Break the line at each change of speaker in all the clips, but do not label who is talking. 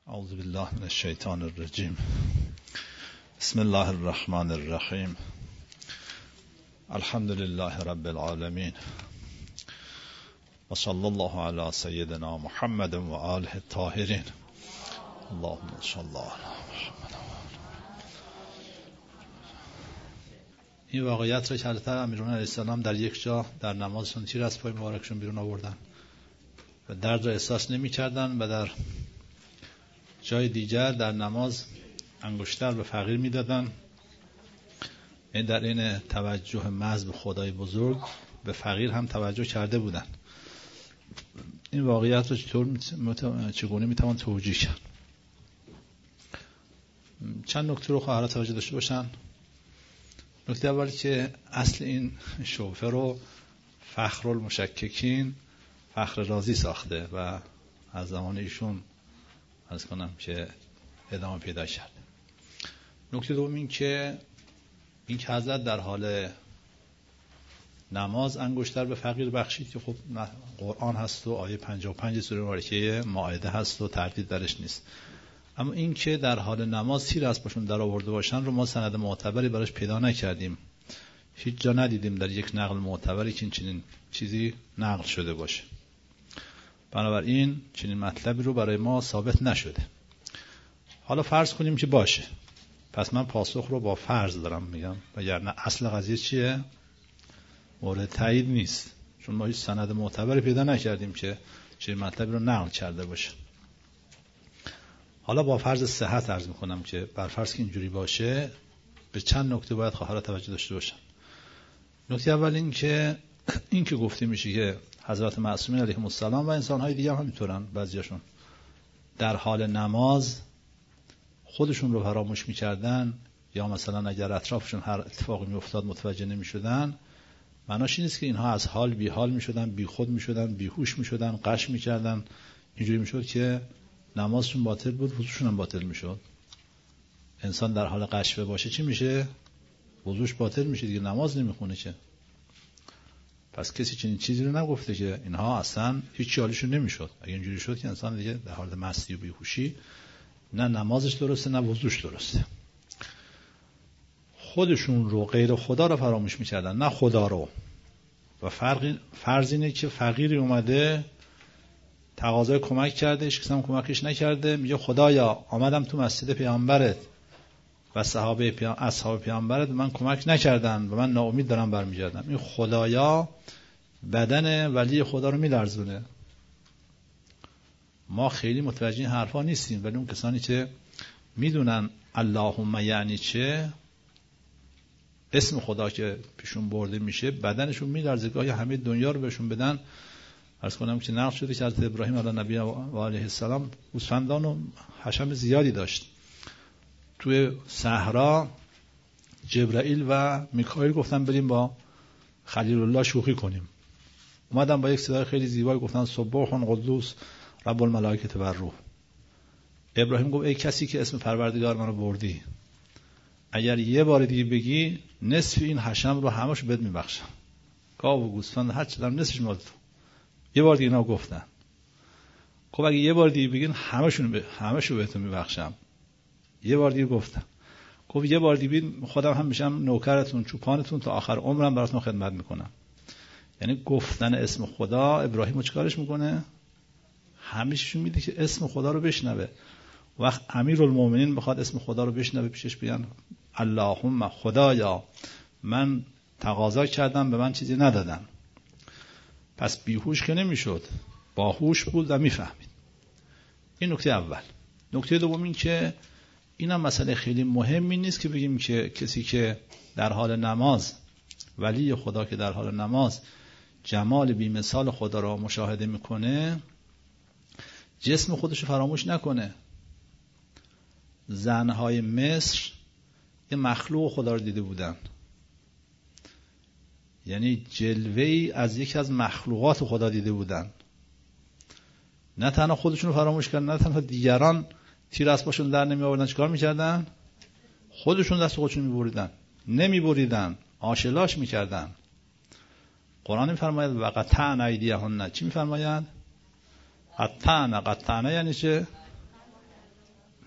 اعوذ بالله من الشیطان الرجیم. بسم الله الرحمن الرحیم. الحمد لله رب العالمین و صلی الله علی سیدنا محمد و آله الطاهرین. اللهم صل علی محمد. این واقعیت را که حضرت امیرالمومنین علیه السلام در یک جا در نمازشون تیر از پای مبارکشون بیرون آوردن و درد را احساس نمی‌کردن و در جای دیگر در نماز انگشتر به فقیر میدادن. این در این توجه محض به خدای بزرگ به فقیر هم توجه کرده بودن. این واقعیت رو چگونه میتوان توجیه کرد؟ چند نکته رو خواهر توجه داشته باشن. نکته اولی که اصل این شوفه رو فخرالمشککین فخر رازی ساخته و از زمان ایشون عرض کنم که ادامه پیدا کرد. نکته دوم این که حضرت در حال نماز انگشتر به فقیر بخشید که خب قرآن هست و آیه 55 سوره مبارکه مائده هست و تردید درش نیست. اما این که در حال نماز تیر از پاشون در آورده باشن رو ما سند معتبری براش پیدا نکردیم. هیچ جا ندیدیم در یک نقل معتبری که این چنین چیزی نقل شده باشه. بنابراین چنین مطلبی رو برای ما ثابت نشده. حالا فرض کنیم که باشه، پس من پاسخ رو با فرض دارم میگم، وگرنه اصل قضیه چیه؟ مورد تایید نیست، چون ما هیچ سند معتبری پیدا نکردیم که چنین مطلبی رو نقل کرده باشه. حالا با فرض صحت عرض میکنم که بر فرض که اینجوری باشه به چند نکته باید خواهرها توجه داشته باشن. نکته اول این که گفته میشه که حضرت معصومین علیهم السلام و انسان‌های دیگه هم همینطورن، بعضیاشون در حال نماز خودشون رو فراموش می‌کردن یا مثلا اگر اطرافشون هر اتفاقی می‌افتاد متوجه نمی‌شدن، معناش این نیست که اینها از حال بی حال می‌شدن، بی خود می‌شدن، بیهوش می‌شدن، غش می‌کردن. اینجوری می‌شد که نمازشون باطل بود، وضوشون هم باطل می‌شد. انسان در حال غشوه باشه چی میشه؟ وضوش باطل میشه دیگه، نماز نمی‌خونه که. پس کسی چنین چیزی رو نگفته که اینها اصلا هیچ حالشون نمیشد. اگه اینجوری شد که انسان دیگه در حال مستی و بیهوشی نه نمازش درسته نه وضوش درسته. خودشون رو غیر خدا رو فراموش میکردن نه خدا رو. و فرض اینه که فقیری اومده تقاضای کمک کرده، هیچ کس هم کمکش نکرده، میگه خدایا آمدم تو مسجد پیامبرت و اصحاب پیامبرت من کمک نکردن و من ناامید دارم برمیگردم. این خدایا بدن ولی خدا رو میلرزونه. ما خیلی متوجه این حرفا نیستیم، ولی اون کسانی که میدونن اللهم یعنی چه، اسم خدا که پیشون برده میشه بدنشون میلرزه. گاهی همه دنیا رو بهشون بدن. عرض کنم که نقل شده که حضرت ابراهیم علیه نبی و علیه السلام گوسفندان و حشم زیادی داشت. توی صحرا جبرائیل و میکائیل گفتن بریم با خلیل الله شوخی کنیم. اومدن با یک صدای خیلی زیبایی گفتن سبوح قدوس رب الملائکه و الروح. ابراهیم گفت ای کسی که اسم پروردگار منو بردی، اگر یه بار دیگه بگی نصف این حشم رو همه‌شو بهت میبخشم. گاو و گوسفند هر چی دارم نصفش مال تو. یه بار دیگه اینا گفتن. خب اگه یه بار دیگه بگین همه‌شو بهتون میبخشم. یه بار دیگه گفتم. گفت یه بار دیگه خودم هم میشم نوکرتون چوپانتون تا آخر عمرم براتون خدمت میکنم. یعنی گفتن اسم خدا ابراهیم چیکارش میکنه؟ همیشون میده که اسم خدا رو بشنوه. وقت امیرالمومنین بخواد اسم خدا رو بشنوه پیشش بگن اللهم خدایا من تقاضا کردم به من چیزی ندادن. پس بیهوش که نمیشد، باهوش بود و میفهمید. این نکته اول. نکته دوم این که اینم مسئله خیلی مهمی نیست که بگیم که کسی که در حال نماز ولی خدا که در حال نماز جمال بی‌مثال خدا را مشاهده میکنه جسم خودش رو فراموش نکنه. زنهای مصر یه مخلوق خدا رو دیده بودن، یعنی جلوه‌ای از یکی از مخلوقات خدا دیده بودن. نه تنها خودشون رو فراموش کردن، نه تنها دیگران تیر اسباشون در نمی آوردن. چیکار میکردن؟ خودشون دست خودشون نمیبریدن، آشلاش میکردن. قرآن میفرماید و قطعن ایدیهن. چی میفرماید؟ قطعن یعنی چه؟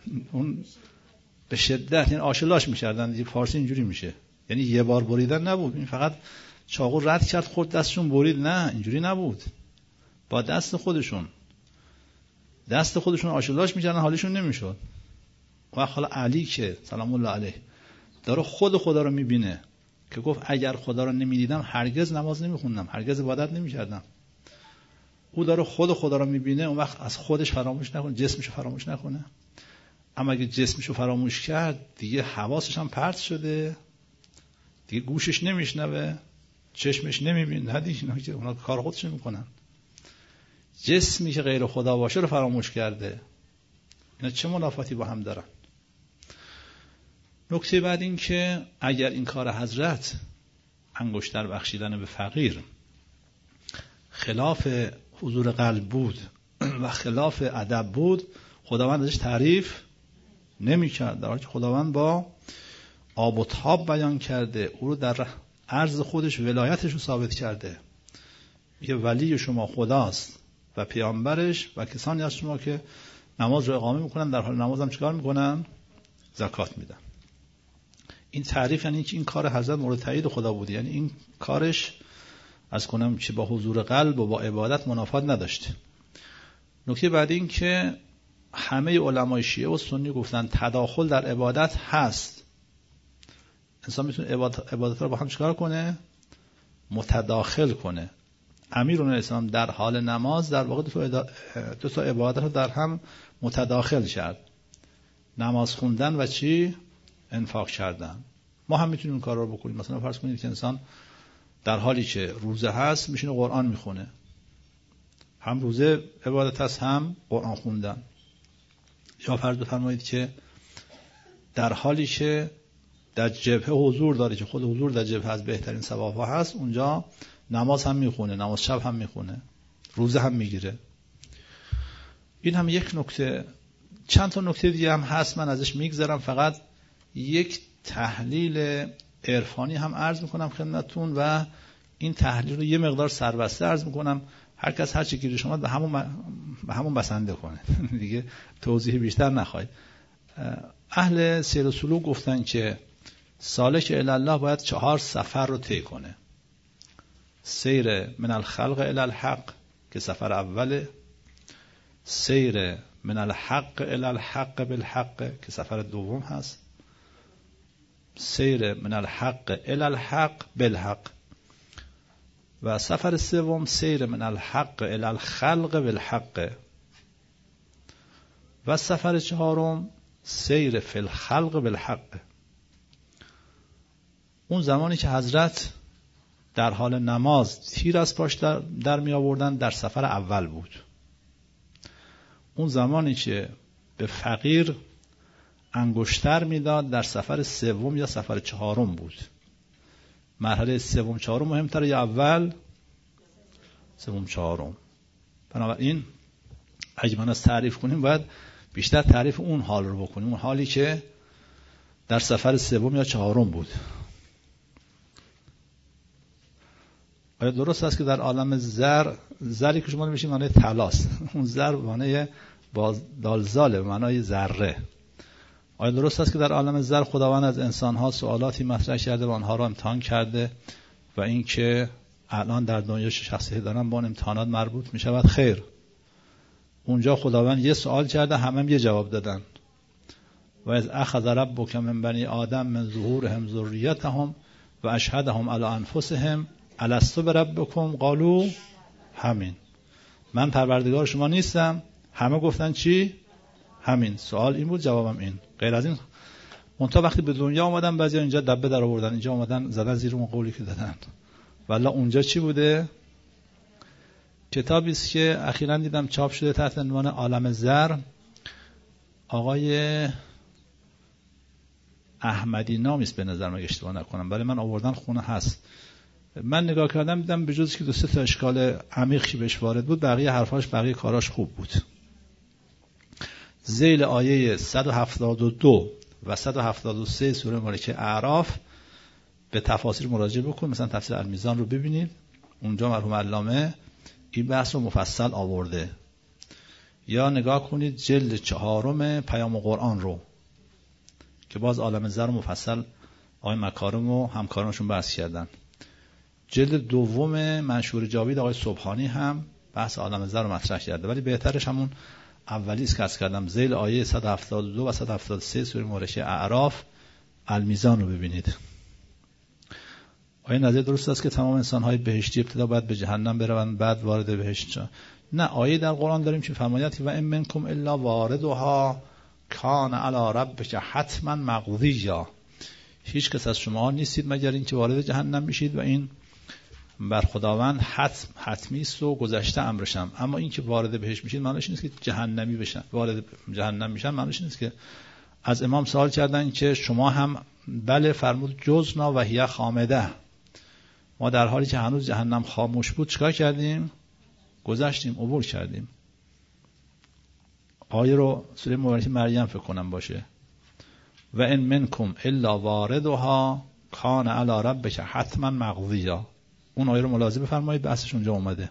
اون به شدت یعنی آشلاش می‌کردن دیگه، فارسی اینجوری میشه، یعنی یه بار بریدن نبود، این فقط چاقو رد کرد خورد دستشون برید، نه اینجوری نبود، با دست خودشون آشلاش می‌کردن، حالشون نمیشد. و حالا علی که سلام الله علیه داره خود خدا رو میبینه که گفت اگر خدا رو نمیدیدم هرگز نماز نمیخوندم، هرگز عبادت نمیکردم. او داره خود خدا رو میبینه، اون وقت از خودش فراموش نکنه، جسمش فراموش نکنه. اما اگه جسمش رو فراموش کرد دیگه حواسش هم پرت شده، دیگه گوشش نمیشنوه، چشمش نمیبینه، نه دیگه اونا کار خودش میکنن. جسمی که غیر خدا باشه رو فراموش کرده. اینا چه منافاتی با هم دارن؟ نکته بعد این که اگر این کار حضرت انگشتر بخشیدن به فقیر خلاف حضور قلب بود و خلاف ادب بود، خداوند ازش تعریف نمی کرد، در حالی که خداوند با آب و تاب بیان کرده، او رو در عرض خودش ولایتش رو ثابت کرده. یه ولی شما خداست و پیامبرش و کسانی از شما که نماز رو اقامه میکنن، در حال نماز هم چیکار میکنن؟ زکات میدن. این تعریف یعنی که این کار حضرت مورد تایید خدا بوده، یعنی این کارش از کنم چه با حضور قلب و با عبادت منافات نداشته. نکته بعد این که همه علمای شیعه و سنی گفتن تداخل در عبادت هست. انسان میتونه عبادت رو با هم چیکار کنه؟ متداخل کنه. امیرالاسلام در حال نماز در واقع دو تا عبادت رو در هم متداخل کرد، نماز خوندن و چی؟ انفاق کردن. ما هم میتونیم این کار رو بکنیم. مثلا فرض کنید که انسان در حالی که روزه هست میشینه قرآن میخونه، هم روزه عبادت هست هم قرآن خوندن. یا فرض بفرمایید که در حالی که در جبهه حضور داره، که خود حضور در جبهه از بهترین ثواب‌ها هست، اونجا نماز هم میخونه، نماز شب هم میخونه، روزه هم میگیره. این هم یک نکته. چند تا نکته دیگه هم هست من ازش میگذرم، فقط یک تحلیل عرفانی هم عرض میکنم خدمتتون و این تحلیل رو یه مقدار سربسته عرض میکنم، هر کس هر چی گیرش اومد به همون بسنده کنه دیگه توضیح بیشتر نخواید. اهل سیر و سلوک گفتن که سالک الی الله باید 4 سفر رو طی کنه. سیر من الخلق الی الحق که سفر اوله، سیر من الحق الی الحق بالحق که سفر دوم هست، سیر من الحق الی الحق بالحق، و سفر سوم سیر من الحق الی الخلق بالحق، و سفر چهارم سیر فی الخلق بالحق. اون زمانی که حضرت در حال نماز تیر از پاش در می آوردن در سفر اول بود. اون زمانی که به فقیر انگشتر میداد در سفر سوم یا سفر چهارم بود. مرحله سوم چهارم مهمتره یا اول سوم چهارم؟ بنابراین اگه من از تعریف کنیم باید بیشتر تعریف اون حال رو بکنیم، اون حالی که در سفر سوم یا چهارم بود. آیا درست است که در عالم زری که شما میشین معنی طلاست، اون زر معنی با دالزاله معنی ذره. آیا درست است که در عالم زر خداوند از انسان‌ها سوالاتی مطرح کرده و آنها را امتحان کرده و این که الان در دنیا شخصی دارن با اون امتحانات مربوط می شود؟ خیر. اونجا خداوند یه سوال کرده، همه یه جواب دادن. و از اخذ ربک من بنی آدم من ظهورهم ذریتهم و اشهدهم علی انفسهم الستو بربکم قالوا همین. من پروردگار شما نیستم؟ همه گفتن چی؟ همین. سوال این بود، جوابم این. غیر از این منتها وقتی به دنیا اومدن بعضی اینجا دبه در آوردن، اینجا اومدن زدن زیر اون قولی که دادن. والله اونجا چی بوده؟ کتابی است که اخیراً دیدم چاپ شده تحت عنوان عالم زر، آقای احمدی نامی است به نظر من اشتباه نکنم، ولی من آوردن خونه هست. من نگاه کردم دیدم به جز که 2-3 تا اشکال عمیقی بهش وارد بود، بقیه حرفاش بقیه کاراش خوب بود. ذیل آیه 172 و 173 سوره مبارکه اعراف به تفاسیر مراجعه بکن، مثلا تفسیر المیزان رو ببینید، اونجا مرحوم علامه این بحث رو مفصل آورده. یا نگاه کنید جلد 4 پیام قرآن رو که باز عالم زر مفصل آقای مکارم و همکارانشون بحث کردن. جلد 2 منشور جاوید آقای سبحانی هم بحث عالم زر رو مطرح کرده، ولی بهترش همون اولی است که عرض کردم، ذیل آیه 172 و 173 سوره مبارکه اعراف المیزان رو ببینید. آیا نظر درست است که تمام انسان‌های بهشتی ابتدا باید به جهنم بروند بعد وارد بهشت شوند؟ نه، آیه در قرآن داریم که فرماید و ان منکم الا واردها کان علی ربک حتما مقضیا. هیچ کس از شما نیستید مگر اینکه وارد جهنم میشید و این بر خداوند حتمی است و گذشته امرشم. اما اینکه وارد بهشت میشید معنیش نیست که جهنمی بشن، وارد جهنم میشن معنیش نیست که. از امام سوال کردن که شما هم بله، فرمود جزنا و هی خامده، ما در حالی که هنوز جهنم خاموش بود چیکار کردیم؟ گذشتیم، عبور کردیم. آیه رو سوره مبارکه مریم فکر کنم باشه، و ان منکم الا واردها کان علی ربک حتما مقضیا. اون آیه رو ملاحظه بفرمایید، بحثش اونجا اومده.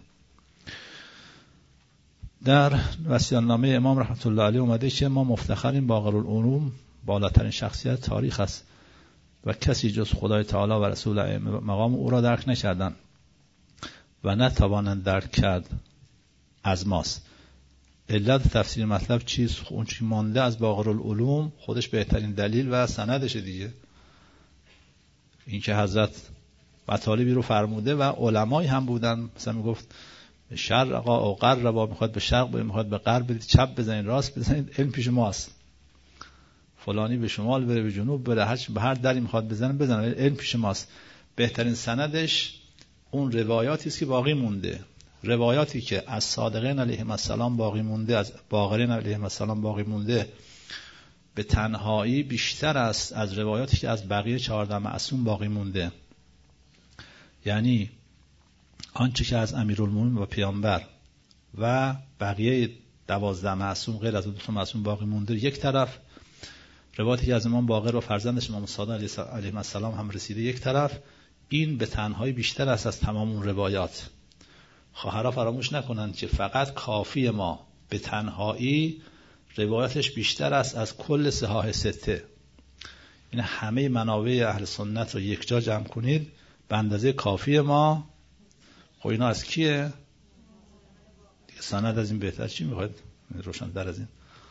در وصیت‌نامه امام رحمت الله علیه اومده که ما مفتخریم باقرالعلوم، بالاترین شخصیت تاریخ است و کسی جز خدای تعالی و رسول مقام او را درک نکردند و نتوانند درک کرد از ماست. علت تفسیر مطلب چیست؟ اون چی مانده از باقرالعلوم خودش بهترین دلیل و سندشه دیگه. این که حضرت مطالبی رو فرموده و علمایی هم بودن، مثلا میگفت شرقا و غربا، میخواد به شرق برید، میخواد به غرب برید، چپ بزنید راست بزنید، علم پیش ماست. فلانی به شمال بره، به جنوب بره، به هر دری میخواد بزنه، علم پیش ماست. بهترین سندش اون روایاتی است که باقی مونده، روایاتی که از صادقین علیهم السلام باقی مونده، از باقرین علیهم السلام باقی مونده، به تنهایی بیشتر است از روایاتی که از بقیه 14 معصوم باقی مونده. یعنی آنچه که از امیرالمومنین و پیامبر و بقیه 12 معصوم غیر از 2 معصوم باقی مونده یک طرف، روایتی که از امام باقر و فرزندش امام صادق علیه السلام هم رسیده یک طرف، این به تنهایی بیشتر است از تمام اون روایات. خواهرها فراموش نکنند که فقط کافی ما به تنهایی روایتش بیشتر است از کل صحاح سته. این همه منابع اهل سنت رو یک جا جمع کنید به اندازه کافی ما. خب اینا از کیه؟ دیگه سند از این بهتر چی میخواید؟ روشن در از این.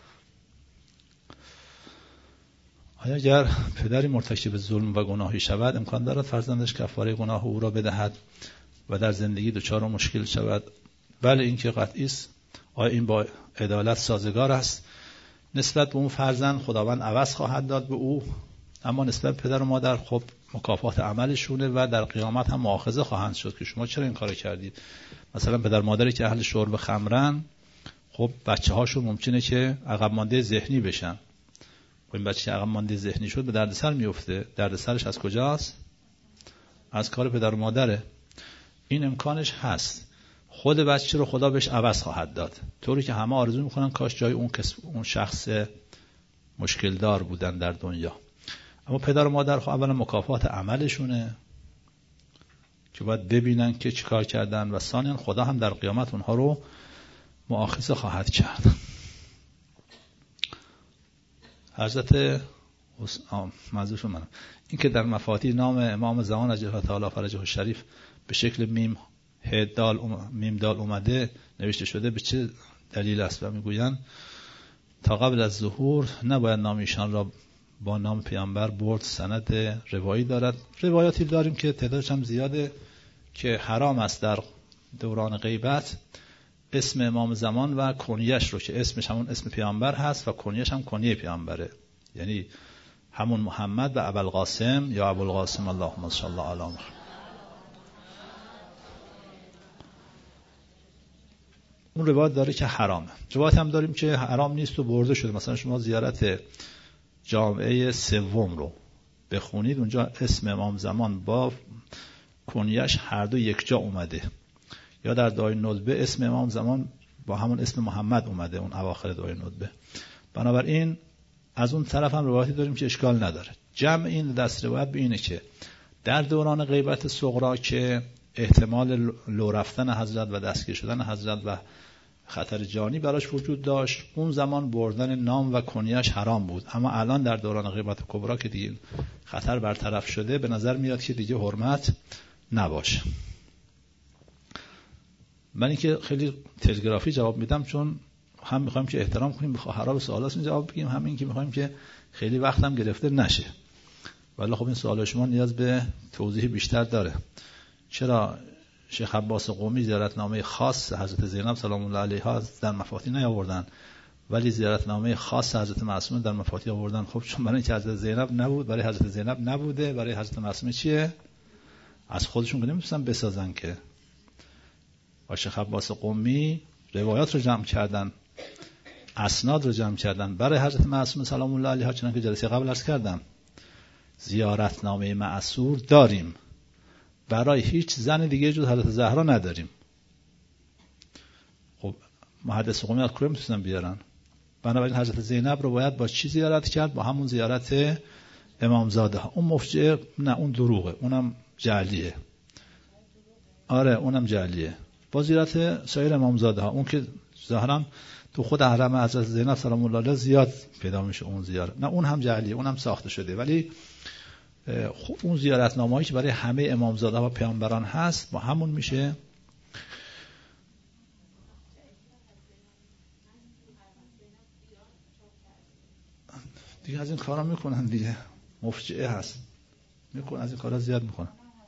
آیا اگر پدری مرتکب ظلم و گناهی شود امکان دارد فرزندش کفاره گناه او را بدهد و در زندگی دچار مشکل شود؟ بله، این که قطعی است. آیا این با عدالت سازگار است؟ نسبت به اون فرزند خداوند عوض خواهد داد به او، اما نسبت به پدر و مادر خب مکافات عملشونه و در قیامت هم مؤاخذه خواهند شد که شما چرا این کارو کردید. مثلا پدر مادری که اهل شرب خمرن، خب بچه‌هاشون ممکنه که عقب مانده ذهنی بشن. خب این بچه که عقب مانده ذهنی شد به دردسر میفته. دردسرش از کجاست؟ از کار پدر و مادره. این امکانش هست. خود بچه رو خدا بهش عوض خواهد داد، طوری که همه آرزو میکنن کاش جای اون شخص مشکل دار بودن در دنیا. اما پدر و مادر خب اولا مکافات عملشونه که باید ببینن که چیکار کردن و ثانیاً خدا هم در قیامت اونها رو مؤاخذه خواهد کرد. حضرت معذوف منم این که در مفاتیح نام امام زمان عجل تعالی فرجه الشریف به شکل میم دال اومده نوشته شده به چه دلیل است؟ و میگویند تا قبل از ظهور نباید نام ایشان را با نام پیامبر برد، سند روایی دارد. روایاتی داریم که تعدادش هم زیاده که حرام است در دوران غیبت اسم امام زمان و کنیش رو که اسمش همون اسم پیامبر هست و کنیش هم کنیه پیامبره، یعنی همون محمد و ابوالقاسم یا ابوالقاسم اللهم صل علی محمد. اون روایت داره که حرامه. روایت هم داریم که حرام نیست و برده شده. مثلا شما زیارت جامعه سوم رو بخونید، اونجا اسم امام زمان با کنیش هر دو یک جا اومده. یا در دعای ندبه اسم امام زمان با همون اسم محمد اومده، اون اواخر دعای ندبه. بنابراین از اون طرف هم روایتی داریم که اشکال نداره. جمع این دست روایت به اینه که در دوران غیبت صغرا که احتمال لو رفتن حضرت و دستگیر شدن حضرت و خطر جانی براش وجود داشت. اون زمان بردن نام و کنیش حرام بود، اما الان در دوران غیبت کبرا که دیگه خطر برطرف شده، به نظر میاد که دیگه حرمت نباشه. من اینکه خیلی تلگرافی جواب میدم، چون هم میخوایم که احترام کنیم به خواهرها، به سوالاتون جواب بگیم، هم این که میخوایم که خیلی وقتم گرفته نشه. ولی خب این سوال شما نیاز به توضیح بیشتر داره. چرا شیخ عباس قمی زیارتنامه خاص حضرت زینب سلام الله علیها در مفاتیح نیاوردن، ولی زیارتنامه خاص حضرت معصومه در مفاتیح آوردن؟ خب چون برای اینکه حضرت زینب نبود، برای حضرت زینب نبوده، برای حضرت معصومه چیه؟ از خودشون که نمیتونن بسازن که. با شیخ عباس قمی روایات رو جمع کردن، اسناد رو جمع کردن برای حضرت معصومه سلام الله علیها. چنانکه جلسه قبل عرض کردم، زیارتنامه معصور داریم، برای هیچ زن دیگه جز حضرت زهرا نداریم. خب محدث قمی از کجا میتونن بیارن؟ بنابراین حضرت زینب رو باید با چی زیارت کرد؟ با همون زیارت امامزاده ها. اون مفجعه نه، اون دروغه، اونم جعلیه. آره اونم جعلیه. با زیارت سایر امامزاده ها، اون که ظاهرا تو خود حرم حضرت زینب سلام الله علیها زیاد پیدا میشه اون زیارت، نه اون هم جعلیه، اونم ساخته شده. ولی اون زیارتنامه‌ای که برای همه امامزاده و پیامبران هست، با همون میشه. دیگه از این کارا میکنن دیگه، مفجعه هست، میکنن از این کارا زیاد میکنن.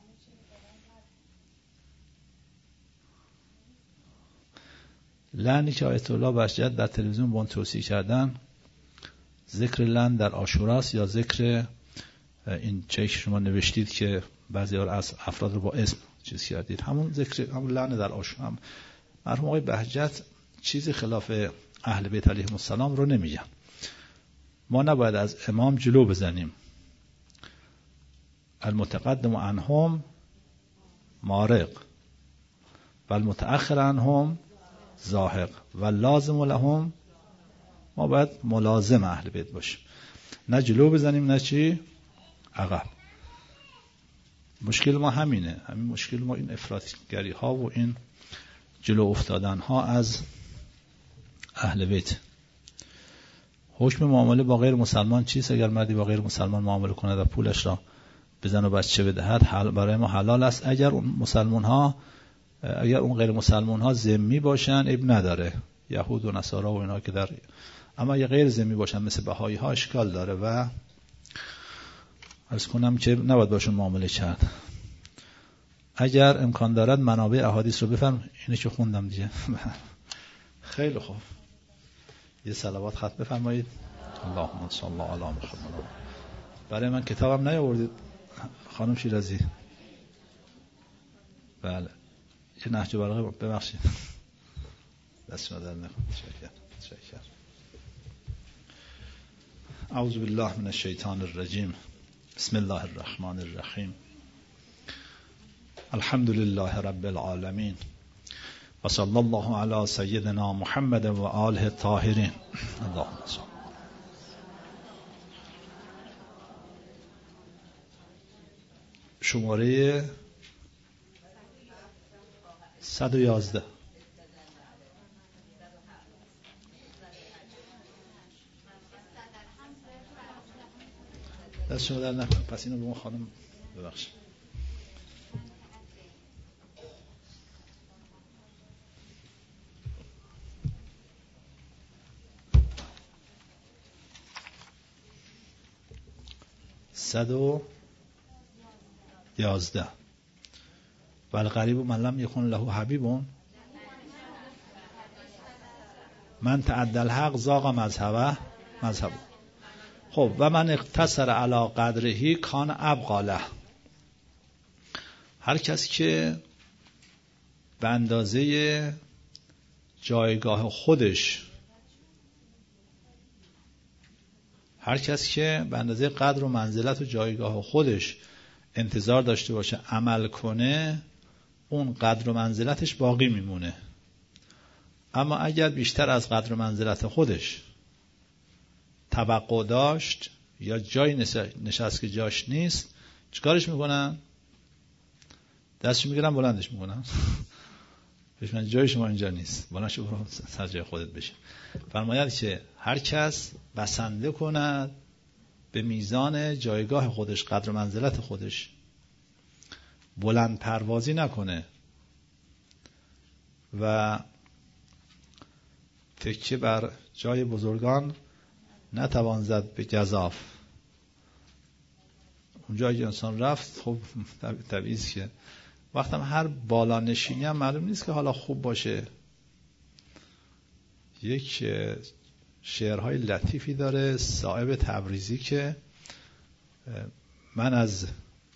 لعنی که آیت الله بهجت در تلویزیون با اون توصیه کردن، ذکر لعن در عاشوراست یا ذکر این چه شما نوشتید که بعضی از افراد رو با اسم چیز کردید، همون ذکر، همون لعن در عاشورا. مرحوم آقای بهجت چیزی خلاف اهل بیت علیهم السلام رو نمیگن. ما نباید از امام جلو بزنیم. المتقدم عنهم مارق و المتأخر عنهم زاهق و لازم لهم. ما باید ملازم اهل بیت باشیم، نه جلو بزنیم نه چی عقب. مشکل ما همینه، همین مشکل ما این افراطگری ها و این جلو افتادن ها از اهل بیت. حکم معامله با غیر مسلمان چیست؟ اگر مردی با غیر مسلمان معامله کند و پولش را به زن و بچه بدهد، برای ما حلال است. اگر اون غیر مسلمان ها ذمی باشن عیب نداره، یهود و نصارا و اینا که در، اما اگر غیر ذمی باشن مثل بهایی ها اشکال داره و عرض کنم که نباید باشون معامله کرد. اگر امکان دارد منابع احادیث رو بفرم. اینه که خوندم دیگه. خیلی خوب، یه صلوات خط بفرمایید. اللهم صل علی محمد. برای من کتابم نیاوردید خانم شیرازی؟ بله، یه نهج بلاغه ببخشید، دست شما در نکنه. تشکر. اعوذ بالله من الشیطان الرجیم. بسم الله الرحمن الرحیم. الحمد لله رب العالمین و صلی الله علی سیدنا محمد و آله الطاهرین. اللهم صل. شماره 111. دست شما در نکنه. پس اینو به ما خانم ببخشید. صد و 11. والغریب من لم یکن له حبیب من تعدى الحق ذاق مذهبه. خب و من اقتصر علی قدرهی کان ابقی له. هر کس که به اندازه جایگاه خودش، هر کس که به اندازه قدر و منزلت و جایگاه خودش انتظار داشته باشه عمل کنه، اون قدر و منزلتش باقی میمونه. اما اگر بیشتر از قدر و منزلت خودش توقع داشت یا جای نشست که جاش نیست، چیکارش میکنن؟ دستش میگیرن بلندش میکنن. بهش جای شما اینجا نیست، بلند برو سر جای خودت بشین. فرماید که هر کس بسنده کند به میزان جایگاه خودش، قدر منزلت خودش، بلند پروازی نکنه و تکیه بر جای بزرگان نتوان زد به گزاف. اونجایی که انسان رفت خب طبیعی است که وقتم هر بالا نشینی هم معلوم نیست که حالا خوب باشه. یک شعرهای لطیفی داره صاحب تبریزی که من از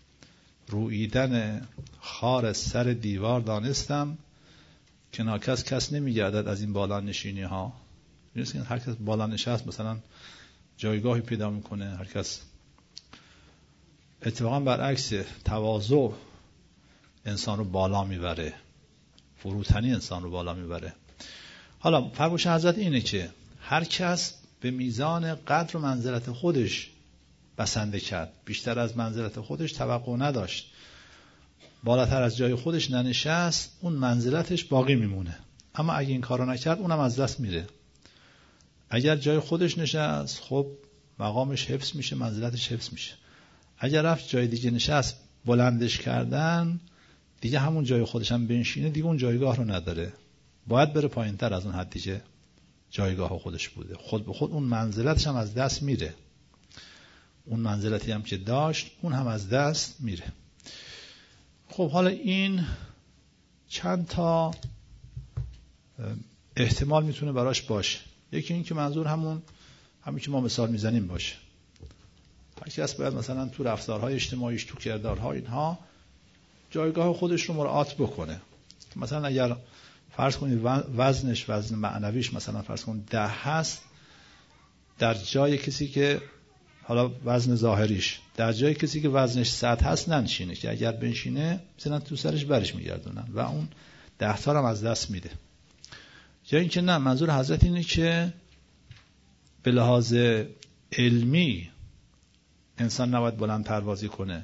رویدن خار سر دیوار دانستم که ناکس کس نمیگردد از این بالا نشینی ها. می‌دونید هر کس بالا نشست مثلا جایگاهی پیدا میکنه، هر کس. اتفاقا برعکس، تواضع انسان رو بالا میبره، فروتنی انسان رو بالا میبره. حالا فرمایش حضرت اینه که هر کس به میزان قدر و منزلت خودش بسنده کرد، بیشتر از منزلت خودش توقع نداشت، بالاتر از جای خودش ننشست، اون منزلتش باقی میمونه. اما اگه این کارو نکرد اونم از دست میره. اگر جای خودش نشست خب مقامش حفظ میشه، منزلتش حفظ میشه. اگر رفت جای دیگه نشست، بلندش کردن، دیگه همون جای خودش هم بنشینه، دیگه اون جایگاه رو نداره، باید بره پایینتر از اون حدی که جایگاه خودش بوده. خود به خود اون منزلتش هم از دست میره، اون منزلتی هم که داشت اون هم از دست میره. خب حالا این چند تا احتمال میتونه براش باشه. یکی این که منظور همین که ما مثال میزنیم باشه. هر کس باید مثلا تو رفتارهای اجتماعیش، تو کردارها، اینها جایگاه خودش رو مراعات بکنه. مثلا اگر فرض کنید وزن معنویش مثلا فرض کنید 10 هست، در جای کسی که حالا وزن ظاهریش، در جای کسی که وزنش 100 هست ننشینه، که اگر بنشینه مثلا تو سرش برش میگردونن و اون 10 تا هم از دست میده. یا اینکه نه، منظور حضرت اینه که به لحاظ علمی انسان نباید بلند پروازی کنه.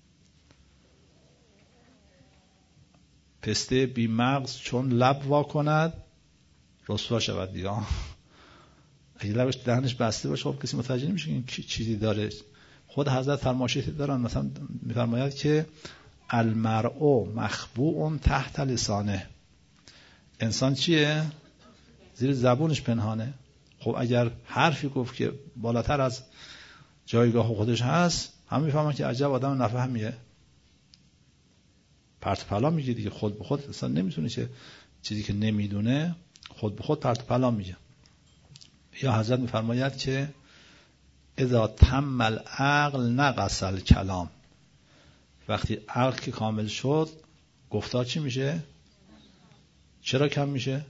پسته بی مغز چون لب وا کند رسوا شود دیگه. اگه لبش دهنش بسته باشه خب کسی متوجه نمیشه که این چیزی داره. خود حضرت فرمایشی دارن، مثلا میفرماید که المرء مخبوء تحت لسانه، انسان چیه؟ زیر زبونش پنهانه. خب اگر حرفی گفت که بالاتر از جایگاه خودش هست، همه میفهمن که عجب آدم نفهمیه، پرت و پلا میگه دیگه. خود به خود اصلا نمیتونه چه چیزی که نمیدونه خود به خود پرت و پلا میگه. یا حضرت میفرماید که اذا تم العقل نقص الکلام، وقتی عقل که کامل شد گفتار چی میشه؟ چرا کم میشه؟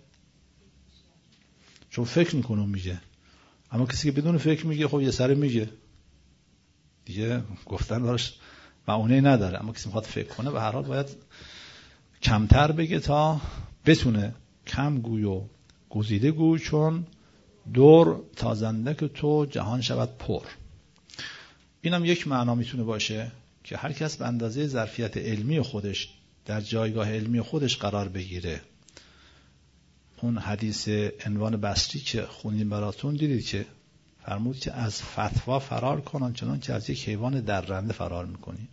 چون فکر میکنه میگه. اما کسی که بدون فکر میگه خب یه سره میگه دیگه، گفتن براش معونه نداره. اما کسی میخواد فکر کنه به هر حال باید کمتر بگه تا بتونه کم گوی و گزیده گوی، چون دور تازنده که تو جهان شود پر. اینم یک معنا میتونه باشه که هر کس به اندازه ظرفیت علمی خودش در جایگاه علمی خودش قرار بگیره. اون حدیث عنوان بصری که خوندیم براتون دیدید که فرمود که از فتوا فرار کنن چنان که از یک حیوان درنده فرار میکنی.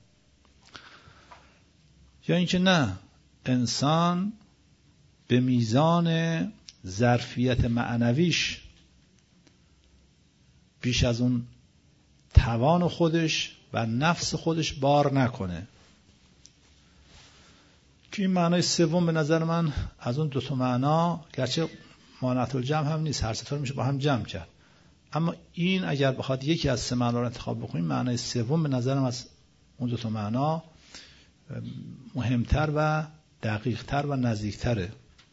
یا اینکه نه، انسان به میزان ظرفیت معنویش بیش از اون توان خودش و نفس خودش بار نکنه. که این معنای سوم به نظر من از اون 2 معنا، گرچه مانعت الجمع هم نیست، هر سه تا رو میشه با هم جمع کرد، اما این اگر بخواد یکی از 3 معنا رو انتخاب بکنیم، معنای سوم به نظرم از اون 2 معنا مهمتر و دقیقتر و نزدیکتره.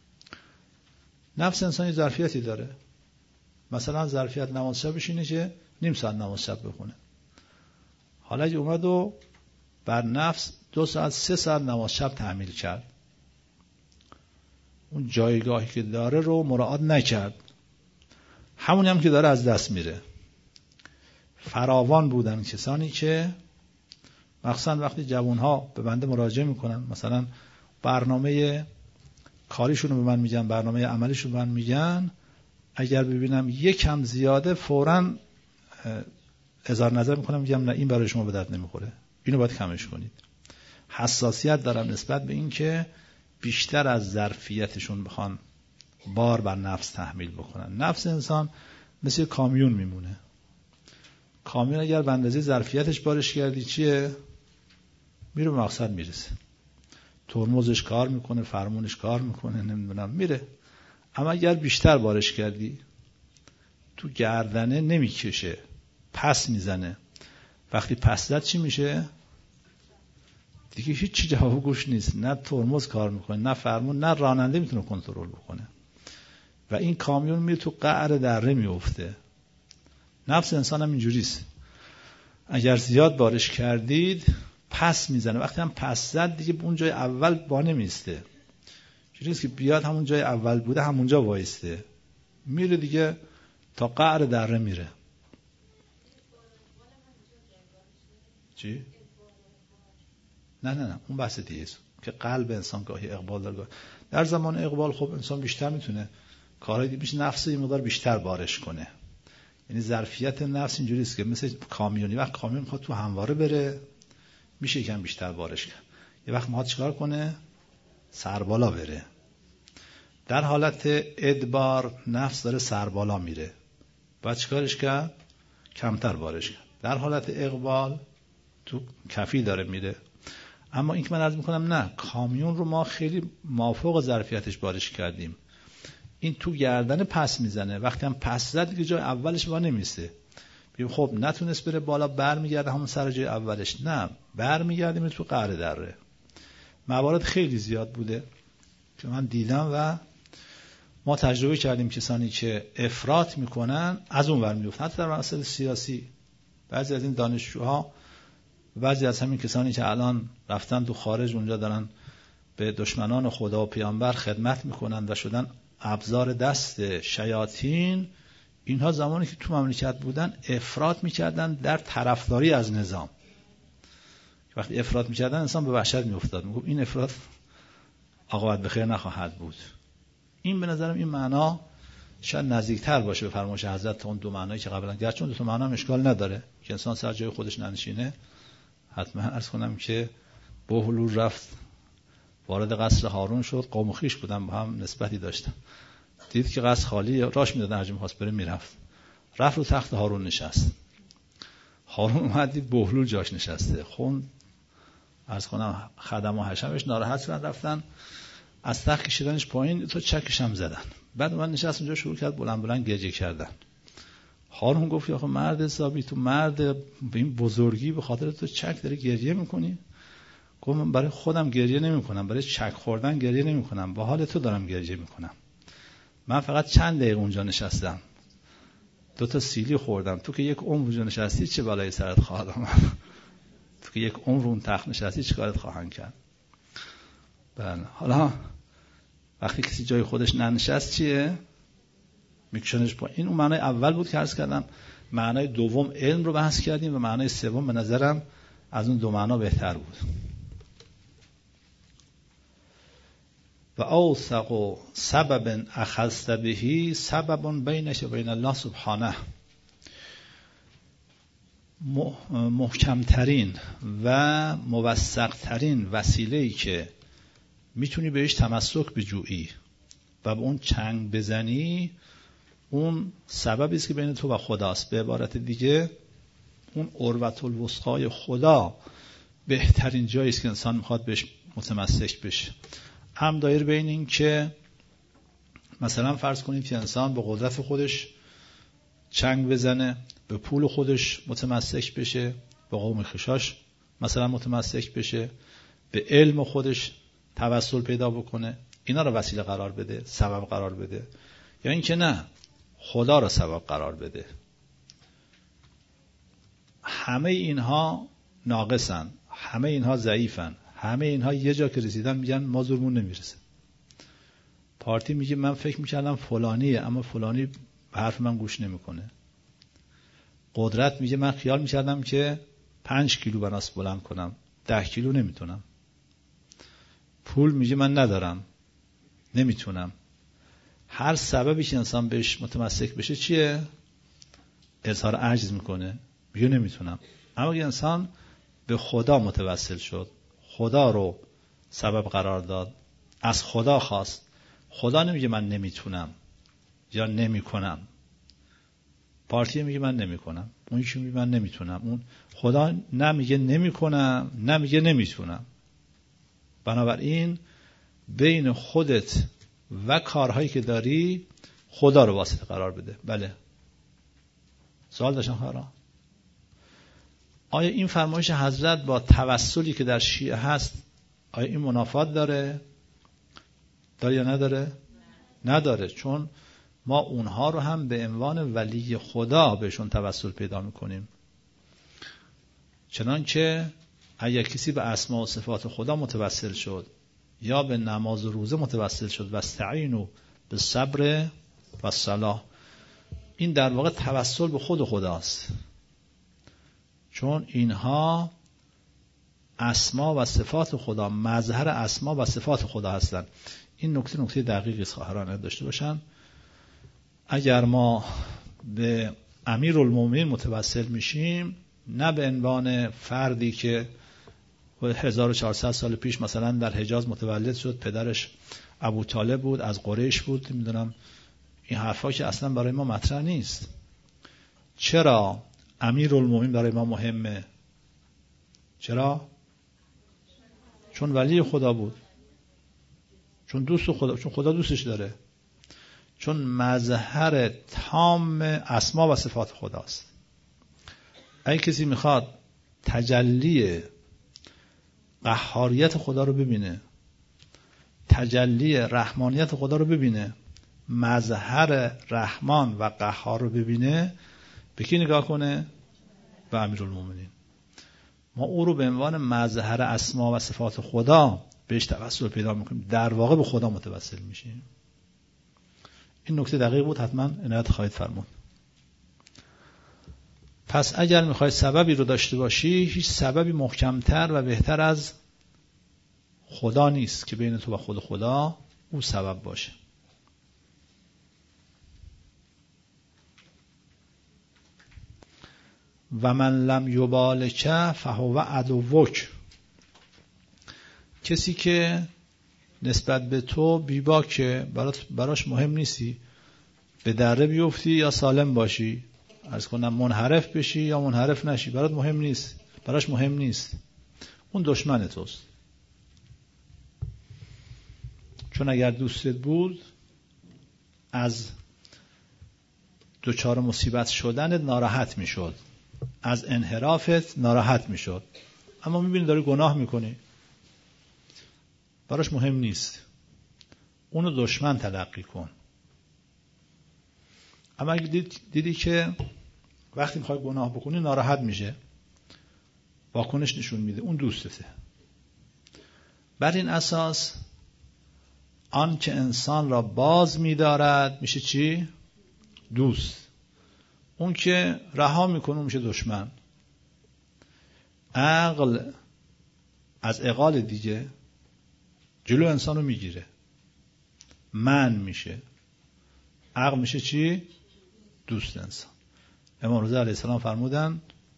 نفس انسانی ظرفیتی داره. مثلا ظرفیت نماز شبش اینه که نیم ساعت نماز شب بخونه. حالا اگه اومد و بر نفس 2 ساعت 3 ساعت نماز شب تحمیل کرد، اون جایگاهی که داره رو مراعات نکرد، همونی هم که داره از دست میره. فراوان بودن کسانی که مخصوصا وقتی جوانها به بنده مراجعه میکنن، مثلا برنامه کاریشون رو به من میگن، برنامه عملیشون رو به من میگن، اگر ببینم یکم زیاده فوراً اظهار نظر میکنم، میگم نه این برای شما به درد نمیخوره، اینو باید کمش کنید. حساسیت دارم نسبت به این که بیشتر از ظرفیتشون بخوان بار بر نفس تحمیل بکنن. نفس انسان مثل کامیون میمونه. کامیون اگر به اندازه ظرفیتش بارش کردی چیه؟ میره به مقصد میرسه. ترمزش کار میکنه، فرمونش کار میکنه، نمیدونم میره. اما اگر بیشتر بارش کردی تو گردنه نمیکشه، پس میزنه. وقتی پس زد چی میشه؟ دیگه هیچ چی جواب گوش نیست، نه ترمز کار میکنه، نه فرمون، نه راننده میتونه کنترل بکنه و این کامیون میره تو قعر دره میفته. نفس انسان هم اینجوریست. اگر زیاد بارش کردید پس میزنه. وقتی هم پس زد دیگه اون جای اول با نمیسته. چیزی که بیاد همون جای اول بوده همونجا وایسته، میره دیگه تا قعر دره میره. چی؟ نه اون بحث دیگه است که قلب انسان گاهی اقبال داره. در زمان اقبال خب انسان بیشتر میتونه کارهای دیگه میشه، نفس این مقدار بیشتر بارش کنه. یعنی ظرفیت نفس اینجوری است که مثل کامیونی، وقت کامیون میخواد تو همواره بره میشه یکم بیشتر بارش کنه، یه وقت میخواد چیکار کنه؟ سربالا بره. در حالت ادبار نفس داره سربالا میره، باید چیکارش کرد؟ کمتر بارش کرد. در حالت اقبال تو کفی داره میره. اما این که من عرض میکنم نه، کامیون رو ما خیلی مافوق ظرفیتش بارش کردیم، این تو گردن پس میزنه. وقتی هم پس زد دیگه جای اولش با نمیسته. بگیم خب نتونست بره بالا، برمیگرده همون سر جای اولش، نه برمیگردیم تو قعر دره. موارد خیلی زیاد بوده که من دیدم و ما تجربه کردیم. کسانی که افراط میکنن از اون ور میفتن. حتی در مسائل سیاسی بعضی از این دانشجوها، بعضی از همین کسانی که الان رفتن تو خارج اونجا دارن به دشمنان خدا و پیامبر خدمت میکنن و شدن ابزار دست شیاطین، اینها زمانی که تو مملکت بودن افراط میکردن در طرفداری از نظام. وقتی افراط میکردن انسان به وحشت میافتاد، میگفت این افراط عاقبت به خیر نخواهد بود. این به نظرم این معنا شاید نزدیکتر باشه به فرمایش حضرت تا اون دو معنایی که قبلا، گرچه دو تا معنا هم اشکال نداره که انسان سر جای خودش ننشینه. حتما عرض کنم که بهلول رفت وارد قصر هارون شد، قوم و خویش بودن با هم نسبتی داشتن، دید که قصر خالی، راش میداد هر جا می‌خواست بره میرفت، رفت رو تخت هارون نشست. هارون اومد دید بهلول جاش نشسته، خون عرض کنم خدم و حشمش ناراحت شدن، رفتن از تخت کشیدنش پایین، تو چکش هم زدن. بعد من نشست اونجا شروع کرد بلند بلند گریه کردن. هارون گفت آخه مرد حسابی، تو مرد به این بزرگی به خاطر تو چک داری گریه میکنی؟ گفت من برای خودم گریه نمیکنم، برای چک خوردن گریه نمیکنم، با حال تو دارم گریه میکنم. من فقط چند دقیقه اونجا نشستم، 2 تا سیلی خوردم، تو که یک عمر اونجا نشستی چه بلایی سرت خواهد آمد؟ تو که یک عمر اون تخت نشستی چه کارت خواهند کرد؟ بله. حالا وقتی کسی جای خودش ننشست چیه؟ میکشنش پایین. این اون معنای اول بود که عرض کردم. معنای دوم علم رو بحث کردیم و معنای سوم به نظرم از اون دو معنا بهتر بود. و اوثق سبب اخذت به سبب بینش و بین الله سبحانه. محکمترین و موثقترین وسیله‌ای که میتونی بهش تمسک بجویی و به اون چنگ بزنی، اون سببی است که بین تو و خداست. به عبارت دیگه اون عروة الوثقای خدا بهترین جایی است که انسان میخواد بهش متمسک بشه. هم دایر بین این که مثلا فرض کنید که انسان به قدرت خودش چنگ بزنه، به پول خودش متمسک بشه، به قوم خشاش مثلا متمسک بشه، به علم خودش توسل پیدا بکنه، اینا رو وسیله قرار بده، سبب قرار بده، یا اینکه نه خدا رو سبب قرار بده. همه اینها ناقصن، همه اینها ضعیفن، همه اینها یه جا که رسیدن میگن ما زورمون نمیرسه. پارتی میگه من فکر میکردم فلانیه اما فلانی به حرف من گوش نمیکنه. قدرت میگه من خیال میکردم که 5 کیلو بناس بلند کنم، 10 کیلو نمیتونم. پول میگه من ندارم، نمیتونم. هر سببی که انسان بهش متمسک بشه چیه؟ اظهار عجز میکنه، میگه نمیتونم. اما اگه انسان به خدا متوسل شد، خدا رو سبب قرار داد، از خدا خواست، خدا نمیگه من نمیتونم یا نمیکنم. پارتی میگه من نمیکنم، اون یکی میگه من نمیتونم. اون خدا نمیگه نمیکنم، نمیگه نمیتونم. بنابراین بین خودت و کارهایی که داری خدا رو واسطه قرار بده. بله، سوال داشتم خواهران. آیا این فرمایش حضرت با توسلی که در شیعه هست آیا این منافات داره یا نداره؟ نداره، چون ما اونها رو هم به عنوان ولی خدا بهشون توسل پیدا میکنیم. چنانکه اگر کسی به اسماء و صفات خدا متوسل شد یا به نماز و روزه متوسل شد و استعینوا بالصبر و الصلاة، این در واقع توسل به خود خداست، چون اینها اسما و صفات خدا، مظهر اسما و صفات خدا هستند. این نکته دقیقی است خواهران داشته باشن. اگر ما به امیرالمومنین متوسل میشیم، نه به عنوان فردی که 1400 سال پیش مثلا در حجاز متولد شد، پدرش ابو طالب بود، از قریش بود، میدونم این حرفا که اصلا برای ما مطرح نیست. چرا امیرالمومنین برای ما مهمه؟ چرا؟ چون ولی خدا بود، چون دوست خدا، چون خدا دوستش داره، چون مظهر تام اسما و صفات خداست. اگه کسی میخواد تجلی قهاریت خدا رو ببینه، تجلی رحمانیت خدا رو ببینه، مظهر رحمان و قهار رو ببینه، به کی نگاه کنه؟ به امیرالمومنین. ما او رو به عنوان مظهر اسما و صفات خدا بهش توسل پیدا میکنیم، در واقع به خدا متوسل میشیم. این نکته دقیق بود، حتما عنایت خواهید فرمود. پس اگر میخواید سببی رو داشته باشی، هیچ سببی محکمتر و بهتر از خدا نیست که بین تو و خود خدا او سبب باشه. و من لم یبالک فهو عدوک، کسی که نسبت به تو بیباکه، براش مهم نیستی، به دره بیفتی یا سالم باشی، عرض کنم منحرف بشی یا منحرف نشی، برات مهم نیست، براش مهم نیست، اون دشمن توست. چون اگر دوستت بود از دچار مصیبت شدن ناراحت میشد، از انحرافت ناراحت میشد، اما میبینی داری گناه میکنی، براش مهم نیست، اونو دشمن تلقی کن. اما اگه دیدی که وقتی میخوای گناه بکنی ناراحت میشه، واکنش نشون میده، اون دوستته. بر این اساس آن که انسان را باز می‌دارد میشه چی؟ دوست. اون که رها میکنه میشه دشمن. عقل از عقال دیگه جلو انسان رو میگیره، من میشه، عقل میشه چی؟ دوست انسان. امام رضا علیه السلام فرمودن